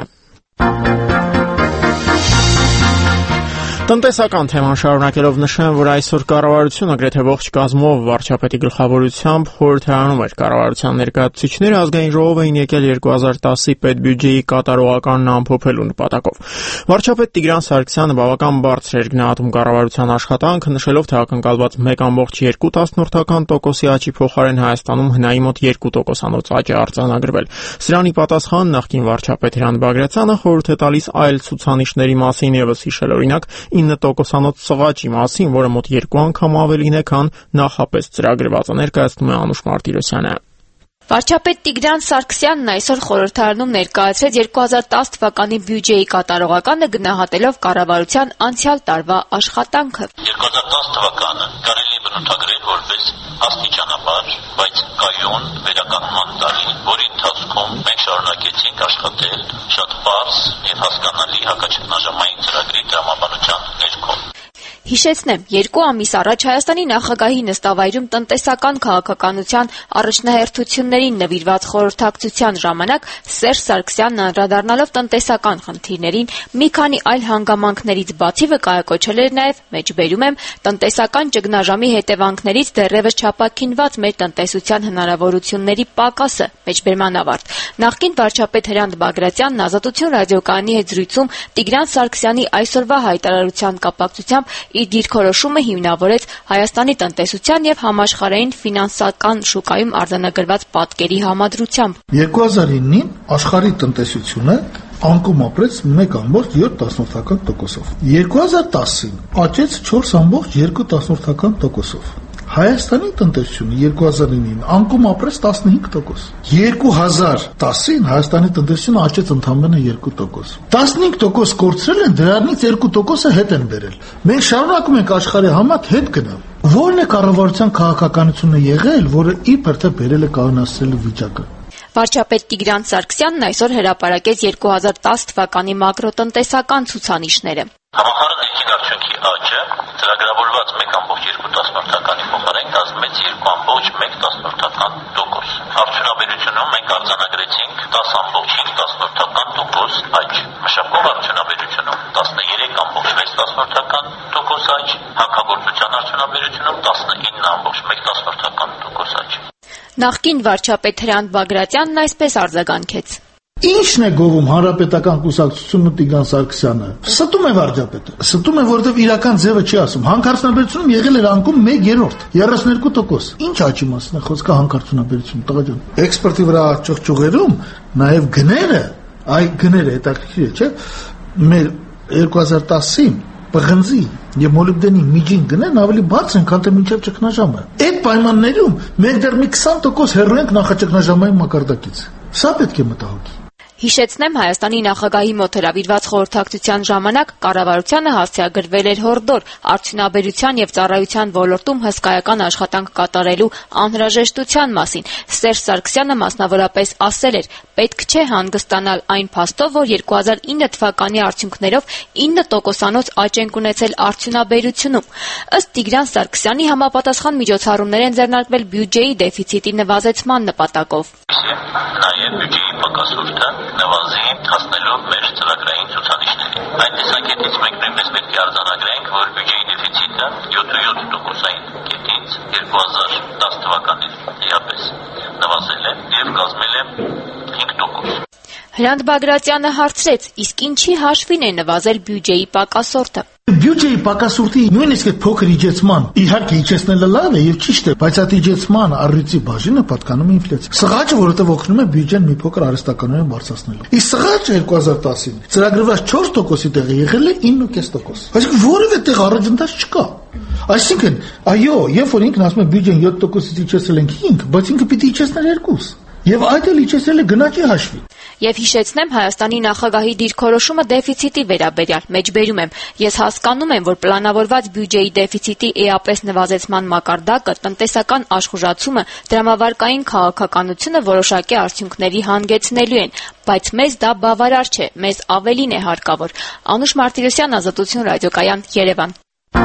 Տնտեսական թեման շարունակելով նշեմ, որ այսօր կառավարությունը գրեթե ողջ կազմով վարչապետի գլխավորությամբ խորհրդարանում էր կառավարության ներկայացուցիչները ազգային ժողով էին եկել երկու հազար տասի պետբյուջեի կատարողականն ամփոփելու նպատակով։ Վարչապետ Տիգրան Սարգսյանը բավական բարձր էր գնահատում կառավարության աշխատանքը, նշելով, թե ակնկալված մեկ կόμma երկու տոկոսի աճի փոխարեն Հայաստանում հնայի մոտ երկու տոկոսանոց աճ է արձանագրվել։ Սրանի պատասխան նախկին վարչապետ Հրանտ Բագրատյանը խորհուրդ է տալիս այլ ցուցանիշների մասին ևս հիշել, օրինակ ինը տոկոսանոց սղաճի մասին, որը մոտ երկու անգամ ավելին է, քան նախապես ծրագրված է, ներկայացնում է Անուշ Մարտիրոսյանը։ Վարչապետ Տիգրան Սարգսյանն այսօր խորհրդարանում ներկայացրեց երկու հազար տասը թվականի բյուջեի կատարողականը, գնահատելով կառավարության անցյալ տարվա աշխատանքը։ երկու հազար տասը թվականը կարելի է բնութագրել որպես աստիճանաբար, բայց կայուն վերականգնման տարի, որի ընթացքում մենք շարունակեցինք աշխատել շատ պարզ եւ հասկանալի հակաճգնաժամային ծրագրի տրամաբանության ներքո։ Հիշեցնեմ, երկու ամիս առաջ Հայաստանի նախագահի նստավայրում տնտեսական քաղաքականության առաջնահերթություններին նվիրված խորհրդակցության ժամանակ Սերժ Սարգսյանն անդրադառնալով տնտեսական խնդիրներին մի քանի այլ հանգամանքներից բացի վկայակոչել էր նաև, մեջբերում եմ, տնտեսական ճգնաժամի հետևանքներից դեռևս չափակինված մեր տնտեսության հնարավորությունների պակասը, մեջբերման ավարտ։ Նախկին վարչապետ Հրանտ Բագրատյանն Ազատություն ռադիոկայանի հետ զրույցում Տիգրան Սարգսյանի այսօրվա հայտարարության կապակցությամբ իր դիրքորոշումը հիմնավորեց Հայաստանի տնտեսության եւ համաշխարհային ֆինանսական շուկայում արձանագրված պատկերի համադրությամբ։ երկու հազար ինին աշխարհի տնտեսությունը անկում ապրեց մեկ կόμma յոթ տոկոսով։ երկու հազար տասին աճեց չորս կόμma երկու տոկոսով։ Հայաստանի տնտեսությունը երկու հազար ինին անկում ապրեց տասնհինգ տոկոս։ երկու հազար տասին Հայաստանի տնտեսությունը աճեց ընդամենը երկու տոկոս։ տասնհինգ տոկոս կորցրել են, դրանից երկու տոկոսը հետ են բերել։ Մենք շարունակում ենք աշխարհի համակ հետ գնալ։ Որն է կառավարության քաղաքականությունը եղել, որը իբր թե բերել է կանոնացնելու վիճակը։ Վարչապետ Տիգրան Սարգսյանն այսօր հրապարակեց երկու հազար տասը թվականի մակրոտնտեսական ցուցանիշները։ Համախառն ներքին արդյունքի աճը ծրագրավորված մեկ կόμma երկու տասնորդականի փոխարեն կազմեց երկու կόμma մեկ տոկոս։ Արդյունաբերությունում մենք արձանագրեցինք տասը կόμma հինգ տոկոս աճ։ Մշակող արդյունաբերությունում տասներեք կόμma վեց տոկոս աճ, հանքագործության արդյունաբերությունում տասնինը կόμma մեկ տոկոս աճ։ Նախկին վարչապետ Հրանտ Բագրատյանն այսպես արձագանքեց. Ինչն է գովում հանրապետական կուսակցությունն ու Տիգրան Սարգսյանը։ Ստում է վարչապետը։ Ստում է, որովհետև իրական ձևը չի ասում։ Հանքարդյունաբերությունում եղել էր անկում մեկ երրորդ, երեսունյոթ տոկոս։ Ինչ աճի մասն է խոսքը հանքարդյունաբերություն, տղա ջան։ Էքսպորտի վրա ճողճողերում նաև գները, այ գները հետաքրքիր է, չէ՞։ Մեր երկու հազար տասին պղնձի եւ մոլիբդենի միջին գներն ավելի բարձր են, քան թե մինչեւ ճգնաժամը։ Այդ պայմաններում մենք դեռ մի քսան տոկոս հեռու ենք նախաճգնաժամային մակարդակից։ Սա պետք է մտահոգի։ Հիշեցնեմ, Հայաստանի նախագահի մոտ հրավիրված խորհրդակցության ժամանակ կառավարությանը հասցեագրվել էր հորդոր արդյունաբերության եւ ծառայության ոլորտում հսկայական աշխատանք կատարելու անհրաժեշտության մասին։ Սերժ Սարգսյանը մասնավորապես ասել էր. «Պետք չէ հանգստանալ այն փաստով, որ երկու հազար ինը թվականի արդյունքներով ինը տոկոսանոց աճ ենք ունեցել արդյունաբերությունում»։ Ըստ Տիգրան Սարգսյանի, համապատասխան միջոցառումներ են ձեռնարկվել բյուջեի դեֆիցիտի նվազեցման նպատակով։ Նաև բյուջեի պակասորդը նվազի հասնելով մեր ծրագրային ցուցանիշներին։ Այդ տեսակետից մենք նույնպես պետք է արձանագրենք, որ բյուջեի դեֆիցիտը յոթ տոկոսային կետից երկու հազար տասը թվականին իհապես նվազել է եւ կազմել է հինգ տոկոս։ Հրանտ Բագրատյանը հարցրեց, իսկ ինչի հաշվին է նվազել բյուջեի պակասորդը։ Բյուջեի պակասորդի նույնիսկ այդ փոքր իջեցման, իհարկե իջեցնելը լավ է եւ ճիշտ է, բայց այդ իջեցման առիթի բաժինը պատկանում է ինֆլյացիա։ Սղաճը, որովհետեւ օգնում է բյուջեն մի փոքր արհեստականորեն բարձրացնելու։ Իսկ սղաճը երկու հազար տասին ծրագրված չորս տոկոսի տեղը եղել է ինը կես տոկոս։ Այսինքն որևէ տեղ առաջընթաց չկա։ Այսինքն, այո, երբ որ ինքն ասում է բյուջեն յոթ տոկոսից իջեցել ենք հինգ, բայց ինքը պիտի իջեցներ երկուս։ Եվ այդ էլ իջեցել է գնաճի հաշվի։ Եվ հիշեցնեմ, Հայաստանի նախագահի դիրքորոշումը դեֆիցիտի վերաբերյալ, մեջբերում եմ, ես հասկանում եմ, որ պլանավորված բյուջեի դեֆիցիտի էապես նվազեցման մակարդակը, տնտեսական աշխուժացումը, դրամավարկային քաղաքականությունը որոշակի արդյունքների հանգեցնելու են, բայց մեզ դա բավարար չէ, մեզ ավելին է հարկավոր։ Անուշ Մարտիրոսյան, Ազատություն ռադիոկայան, Երևան։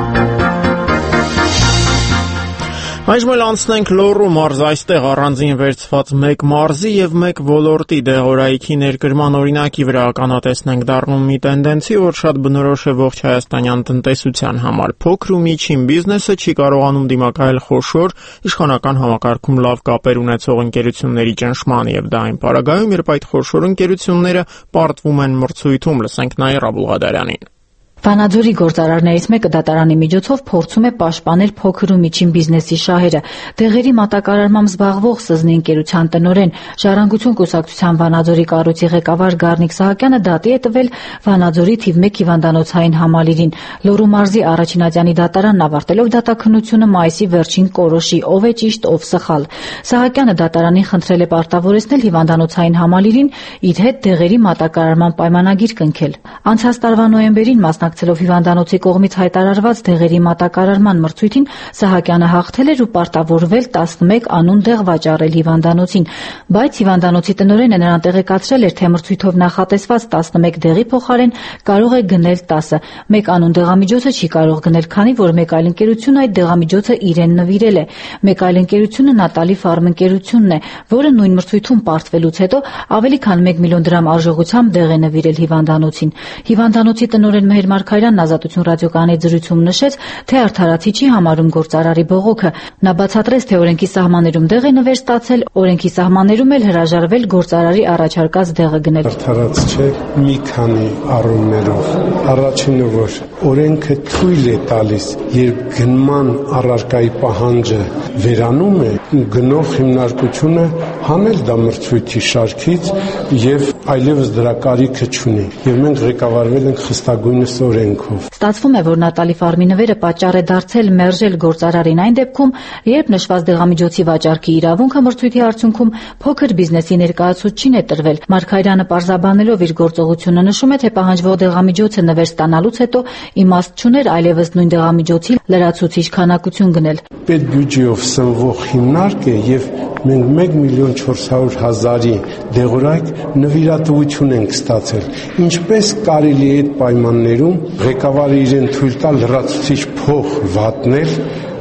Այժմ էլ անցնենք Լոռու մարզ, այստեղ առանձին վերցված մեկ մարզի եւ մեկ ոլորտի դեղորայքի ներկրման օրինակի վրա ականատեսն ենք դառնում մի տենդենսի, որ շատ բնորոշ է ողջ հայաստանյան տնտեսության համար։ Փոքր ու միջին բիզնեսը չի կարողանում դիմակայել խոշոր, իշխանական համակարգում լավ կապեր ունեցող ընկերությունների ճնշման եւ դա այն պարագայում, երբ այդ խոշոր ընկերությունները պարտվում են մրցույթում, լսենք Նաիրա Բուլղադարյանին։ Վանաձորի գործարարներից մեկը դատարանի միջոցով փորձում է պաշտպանել փոքր ու միջին բիզնեսի շահերը։ Դեղերի մատակարարմամբ զբաղվող Սզնի ընկերության տնօրեն, Ժառանգություն կուսակցության Վանաձորի կառույցի ղեկավար Գառնիկ Սահակյանը դատի է տվել Վանաձորի թիվ մեկ հիվանդանոցային համալիրին։ Լոռու մարզի առաջինատյանի դատարանն ավարտելով դատաքննությունը մայիսի վերջին կորոշի ով է ճիշտ, ով սխալ։ Սահակյանը դատարանին խնդրել է պարտավորեցնել հիվանդանոցային համալիրին իր հետ դեղերի մատակարարման պայմանագիր կնքել։ Անցած տարվա նոյեմբերին մասնակցելով հիվանդանոցի կողմից հայտարարված դեղերի մատակարարման մրցույթին Սահակյանը հաղթել էր ու պարտավորվել տասնմեկ անուն դեղ վաճառել հիվանդանոցին, բայց հիվանդանոցի տնօրենը նրան տեղեկացրել էր, թե մրցույթով նախատեսված տասնմեկ դեղի փոխարեն կարող է գնել տասը։ Մեկ անուն դեղամիջոցը չի կարող գնել, քանի որ մեկ այլ ընկերություն այդ դեղամիջոցը իրեն նվիրել է։ Մեկ այլ ընկերությունը Նատալի Ֆարմ ընկերությունն է, որը նույն մրցույթում պարտվելուց հետո ավելի քան մեկ միլիոն դրամ արժողությամբ դեղ է նվիրել հիվանդանոցին։ Հիվանդանոցի տնօրեն Մհեր Մարգարյանն Ազատություն ռադիոկայանի զրույցում նշեց, թե արդարացի չի համարում գործարարի բողոքը։ Նա բացատրեց, թե օրենքի սահմաններում դեղ է նվեր ստացել, օրենքի սահմաններում էլ հրաժարվել գործարարի առաջարկած դեղը գնել։ Արդարաց չէ մի քանի առումներով։ Առաջինը, որ օրենքը թույլ է տալիս, երբ գնման առարկայի պահանջը վերանում է, գնող հիմնարկությունը հանել դա մրցույթի շարքից եւ այլևս դրա կարիքը չունի։ Եվ մենք ղեկավարվել ենք խստագույնս օրենքով։ Ստացվում է, որ Նատալի Ֆարմի նվերը պատճառ է դարձել մերժել գործարարին այն դեպքում, երբ նշված դեղամիջոցի վաճառքի իրավունքը մրցույթի արդյունքում փոքր բիզնեսի ներկայացուցչին է տրվել։ Մարգարյանը պարզաբանելով իր գործողությունը նշում է, թե պահանջվող դեղամիջոցը նվեր ստանալուց հետո իմաստ չուներ այլևս նույն դեղամիջոցի լրացուցիչ քանակություն գնել։ Պետբյուջեով սնվող հիմնարկ է եւ մենք մեկ միլիոն չորս հարյուր հազարի դեղորայք նվիրատվություն ենք ստացել։ Ինչպես կարելի է այդ պայմաններում ղեկավարը իրեն թույլ տալ լրացուցիչ փող վատնել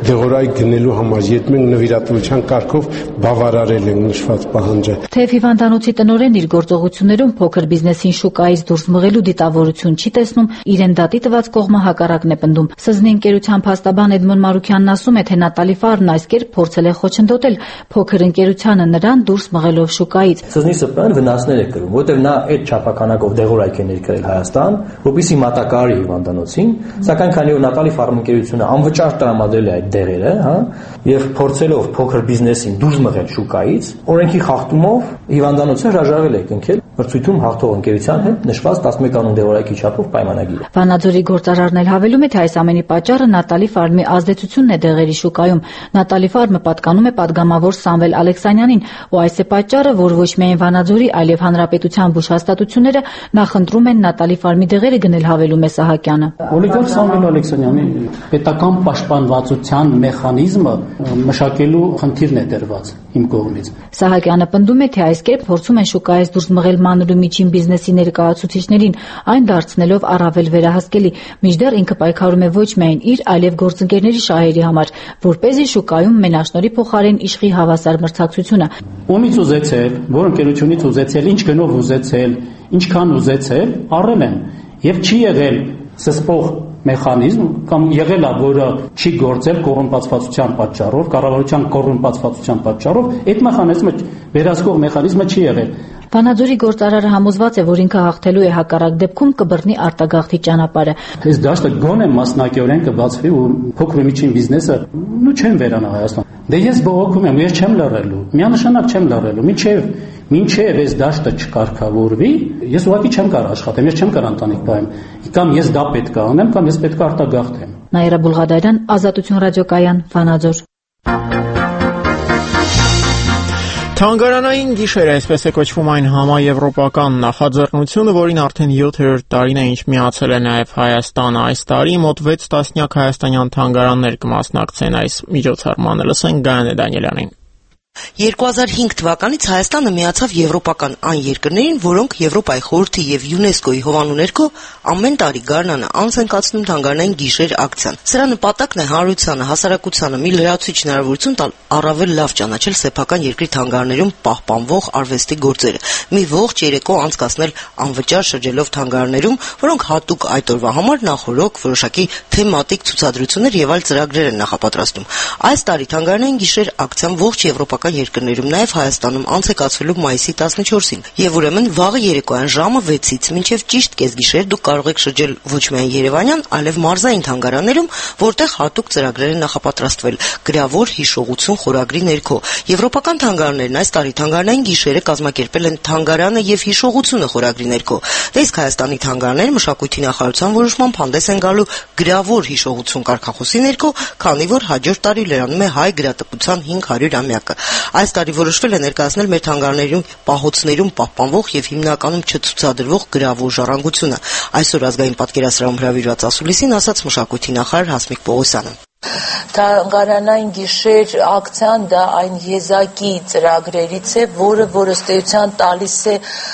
դեղորայք գնելու համար, երբ մենք նվիրատվության կարգով բավարարել ենք նշված պահանջը։ Թեև հիվանդանոցի տնօրենն իր գործողություններում փոքր բիզնեսին շուկայից դուրս մղելու դիտավորություն չի տեսնում, իրեն դատի տված կողմը հակառակն է պնդում։ Սզնի ընկերության փաստաբան Էդմոն Մարուքյանն ասում է, թե Նատալի Ֆարմն այս կերպ փորձել է խոչընդոտել փոքր ընկերությանը նրան դուրս մղելով շուկայից։ Սզնի ՍՊԸ-ն վնասներ է կրում, որտեղ նա այդ չափականակով դեղորայք է ներկրել Հայաստան, որպեսզի մատակարարի հիվանդանոցին, սակայն քանի որ Նատալի Ֆարմ ընկերությունը անվճար տրամադրել է այդ դեղերը, հա, եւ փորձելով փոքր բիզնեսին դուրս մղել շուկայից, օրենքի խախտումով հիվանդանոցը հրաժարվել է կնքել մրցույթում հաղթող ընկերության հետ նշված տասնմեկ կանոն դեղորայքի չափով պայմանագիրը։ Վանաձորի գործարարն էլ հավելում է, թե այս ամենի պատճառը Նատալի Ֆարմի ազդեցությունն է դեղերի շուկայում։ Նատալի Ֆարմը պատկանում է падգամավոր Սամվել Ալեքսանյանին, ու այս է պատճառը, որ ոչ միայն Վանաձորի, այլև հանրապետության բուժ հաստատությունները նախընտրում են Նատալի Ֆարմի դեղերը գնել, հավելում է Սահակյանը։ Օլիգարխ Սամվել Ալեքսանյանի պետական պաշտպանվածության մեխանիզմը մշակելու խնդիրն է դրված իմ կողմից։ Սահակյանը պնդում է, թե այս կերպ փորձում են շուկայից դուրս մղել մանր ու միջին բիզնեսի ներկայացուցիչներին, այն դարձնելով առավել վերահսկելի, մինչդեռ ինքը պայքարում է ոչ միայն իր, այլև գործընկերների շահերի համար, որպեսզի շուկայում մենաշնորհի փոխարեն իշխի հավասար մրցակցությունը։ Ումից ուզեցել, որ ընկերությունից ուզեցել, ինչ գնով ուզեցել, ինչքան ուզեցել, առել են, եւ չի եղել սսպող մեխանիզմ կամ եղել է, որը չի գործել կոռումպացվածության պատճառով, կառավարության կոռումպացվածության պատճառով, այդ մեխանիզմը վերահսկող մեխանիզմը չի եղել։ Վանաձորի գործարարը համոզված է, որ ինքը հաղթելու է, հակառակ դեպքում կբռնի արտագաղթի ճանապարհը։ Այս դաշտը գոնե մասնակիորեն կբացվի ու փոքր ու միջին բիզնեսը նու չեն վերանա Հայաստան։ Դե ես բողոքում եմ, ես չեմ լռելու, միանշանակ չեմ լռելու, մինչև մինչև այս դաշտը չկարգավորվի, ես ուղղակի չեմ կարող աշխատեմ, ես չեմ կարող ընտանիք պահեմ, կամ ես դա պետք է անեմ, կամ ես պետք է արտագաղթեմ։ Նաիրա Բուլղադարյան, Ազատություն ռադիոկայան, Վանաձոր։ Թանգարանային գիշեր, այսպես է կոչվում այն համաեվրոպական նախաձեռնությունը, որին արդեն յոթերորդ տարին է ինչ միացել է նաև Հայաստանը։ Այս տարի մոտ վեց տասնյակ հայաստանյան թանգարաններ կմասնակցեն այս միջոցառմանը։ Լսենք Գայանե Դանիելյանին։ երկու հազար հինգ թվականից Հայաստանը միացավ եվրոպական այն երկրներին, որոնք Եվրոպայի խորհրդի եւ ՅՈՒՆԵՍԿՕ-ի հովանու ներքո ամեն տարի գարնանը անց են կացնում թանգարանային գիշեր ակցիան։ Սրա նպատակն է հանրությանը, հասարակությանը մի լրացուցիչ հնարավորություն տալ առավել լավ ճանաչել սեփական երկրի թանգարաններում պահպանվող արվեստի գործերը։ Մի ողջ երեկո անցկացնել անվճար շրջելով թանգարաններում, որոնք հատուկ այդ օրվա համար նախօրոք որոշակի թեմատիկ ցուցադրություններ եւ այլ ծրագրեր են նախապատրաստում։ Այս տարի թանգարանային գիշեր ակցիան ողջ եվրոպական երկրներում, նաև Հայաստանում անց է կացվելու մայիսի տասնչորսին։ Եվ ուրեմն վաղը երեկոյան ժամը վեցից մինչև ճիշտ կեսգիշեր դուք կարող եք շրջել ոչ միայն երևանյան, այլև մարզային թանգարաններում, որտեղ հատուկ ծրագրեր են նախապատրաստվել գրավոր հիշողություն խորագրի ներքո։ Եվրոպական թանգարաններն այս տարի թանգարանային գիշերը կազմակերպել են թանգարանը եւ հիշողությունը խորագրի ներքո։ Դե իսկ Հայաստանի թանգարանները մշակույթի նախարարության որոշմամբ հանդես են գալու գրավոր հիշողություն կարգախոսի ներքո, քանի որ հաջորդ տարի լրանում է հայ գրատպության հինգ հարյուրամյակը։ Այս տարի որոշվել է ներկայացնել մեր թանգարաններում պահոցներում պահպանվող եւ հիմնականում չցուցադրվող գրավոր ժառանգությունը։ Այսօր ազգային պատկերասրահում հրավիրված ասուլիսին ասաց մշակույթի նախարար Հասմիկ Պողոսյանը։ Թանգարանային գիշեր ակցիան դա այն եզակի ծրագրերից է, որը որ ըստ էության տալիս է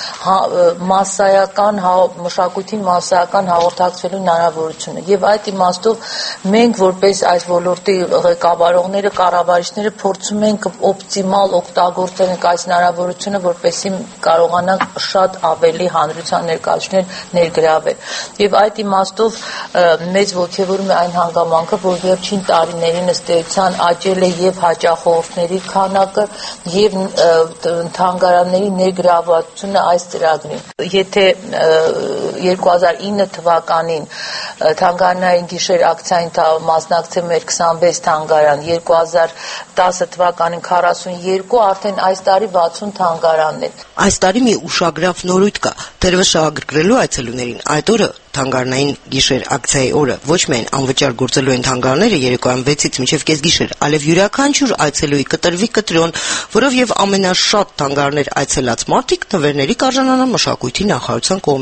մասսայական մշակույթին մասսայական հաղորդակցվելու հնարավորությունը եւ այդ իմաստով մենք որպես այս ոլորտի ղեկավարողները, կառավարիչները փորձում ենք օպտիմալ օգտագործել այս հնարավորությունը, որպեսզի կարողանանք շատ ավելի հանրության ներկայացնել ներգրավել եւ այդ իմաստով մեծ ողջևորում է այն հանգամանքը, որ վերջին տարիներին ըստ էության աճել է եւ հաճախորդների քանակը եւ թանգարանների ներգրավվածությունը այս ծրագրին։ Եթե երկու հազար ինը թվականին թանգարանային գիշեր ակցիային մասնակցել մեր քսանվեց թանգարան, երկու հազար տասը թվականին քառասունյոթ, արդեն այս տարի վաթսուն թանգարաններ։ Այս տարի մի ուշագրավ նորույթ կա, թերևս շահագրգռելու այցելուներին։ Այդ օրը թանգարանային գիշեր ակցիայի օրը ոչ միայն անվճար գործելու են թանգարանները երեկոյան վեցից մինչև կեսգիշեր, այլև յուրաքանչյուր այցելուի կտրվի կտրոն, որով եւ ամենաշատ թանգարաններ այցելած մարդիկ նվերների կարժանանան մշակույթի նախարարության կողմից։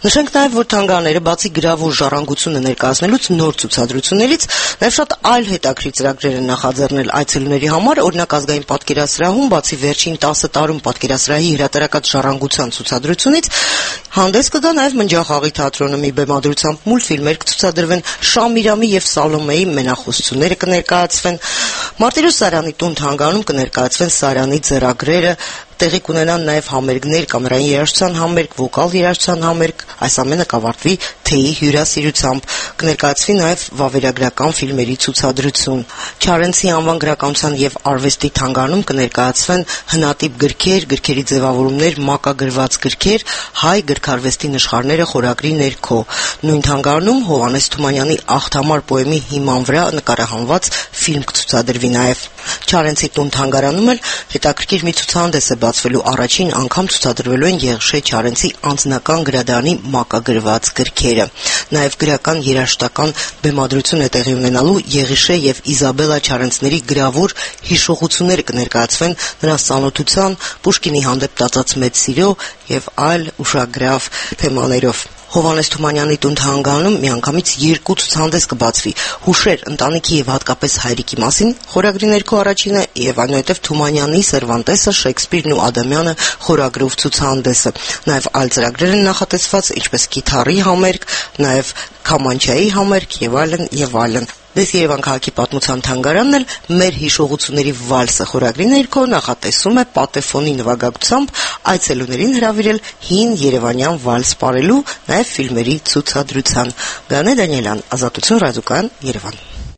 Նշենք նաև, որ թանգարանները բացի գրավոր ժառանգությունը ներկայացնելուց նոր ցուցադրություններից նաև շատ այլ հետաքրքիր ծրագրեր են նախաձեռնել այցելուների համար, օրինակ ազգային պատկերասրահում բացի վերջին տասը տարում պատկերասրահի հրատարակած ժառանգության ցուցադրությունից հանդես կգա նաև Մնջախաղի թատրոնը մի բեմադրությամբ մուլտֆիլմեր կցուցադրվեն, Շամիրամի եւ Սալոմեի մենախոսությունները կներկայացվեն, Մարտիրոս Սարյանի տուն թանգարանում կներկայացվեն Սարյանի ձեռագրերը, տեղի կունենան նաև համերգներ, կամերային երաժշտության համերգ, վոկալ երաժշտության համերգ, այս ամենը կավարտվի թեյի հյուրասիրությամբ, կներկայացվի նաև վավերագրական ֆիլմերի ցուցադրություն։ Չարենցի անվան գրականության եւ արվեստի թանգարանում կներկայացվեն հնատիպ գրքեր, գրքերի ձևավորումներ, մակագրված գրքեր, հայ գրքարվեստի նշխարները խորագրի ներքո։ Նույն թանգարանում Հովհաննես Թումանյանի Աղթամար պոեմի հիման վրա նկարահանված ֆիլմ կցուցադրվի նաև։ Չարենցի տուն թանգարանում էլ հետաքրքիր մի ցուցահանդես է բացվելու, առաջին անգամ ցուցադրվելու են Եղշե Չարենցի անձնական գրադարանի մակագրված գրքերը։ Նաև գրական երաժշտական բեմադրություն է տեղի ունենալու, Եղիշե եւ Իզաբելլա Չարենցների գրավոր հիշողությունները կներկայացվեն նրանց ծանոթության, Պուշկինի հանդեպ տածած մեծ սիրո եւ այլ ուշագրավ թեմաներով։ Հովհաննես Թումանյանի տուն թանգարանում միանգամից երկու ցուցահանդես կբացվի՝ հուշեր ընտանիքի եւ հատկապես հայրիկի մասին, խորագրի ներքո առաջինը, եւ այնուհետեւ Թումանյանի, Սերվանտեսը, Շեքսպիրն ու Ադամյանը խորագրով ցուցահանդեսը։ Նաեւ այլ ծրագրեր են նախատեսված, ինչպես կիթառի համերգ, նաեւ քամանչայի համերգ եւ այլն եւ այլն։ Դες Երևան քաղաքի պատմության թանգարանն էլ մեր հիշողությունների վալսը խորագրի ներքո նախատեսում է պատեֆոնի նվագակցությամբ այցելուներին հրավիրել հին երևանյան վալս ապրելու, նաև ֆիլմերի ցուցադրության։ Գանե Դանիելյան, Ազատություն ռադիոկայան, Երևան։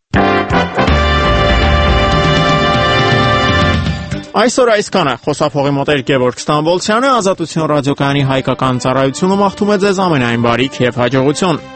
Այսօր այսքանը, խոսափողի մոտ էր Գևորգ Ստամբոլցյանը, Ազատություն ռադիոկայանի հայկական ծառայությունում աղթում է ձեզ ամենայն բարիք եւ հաջողություն։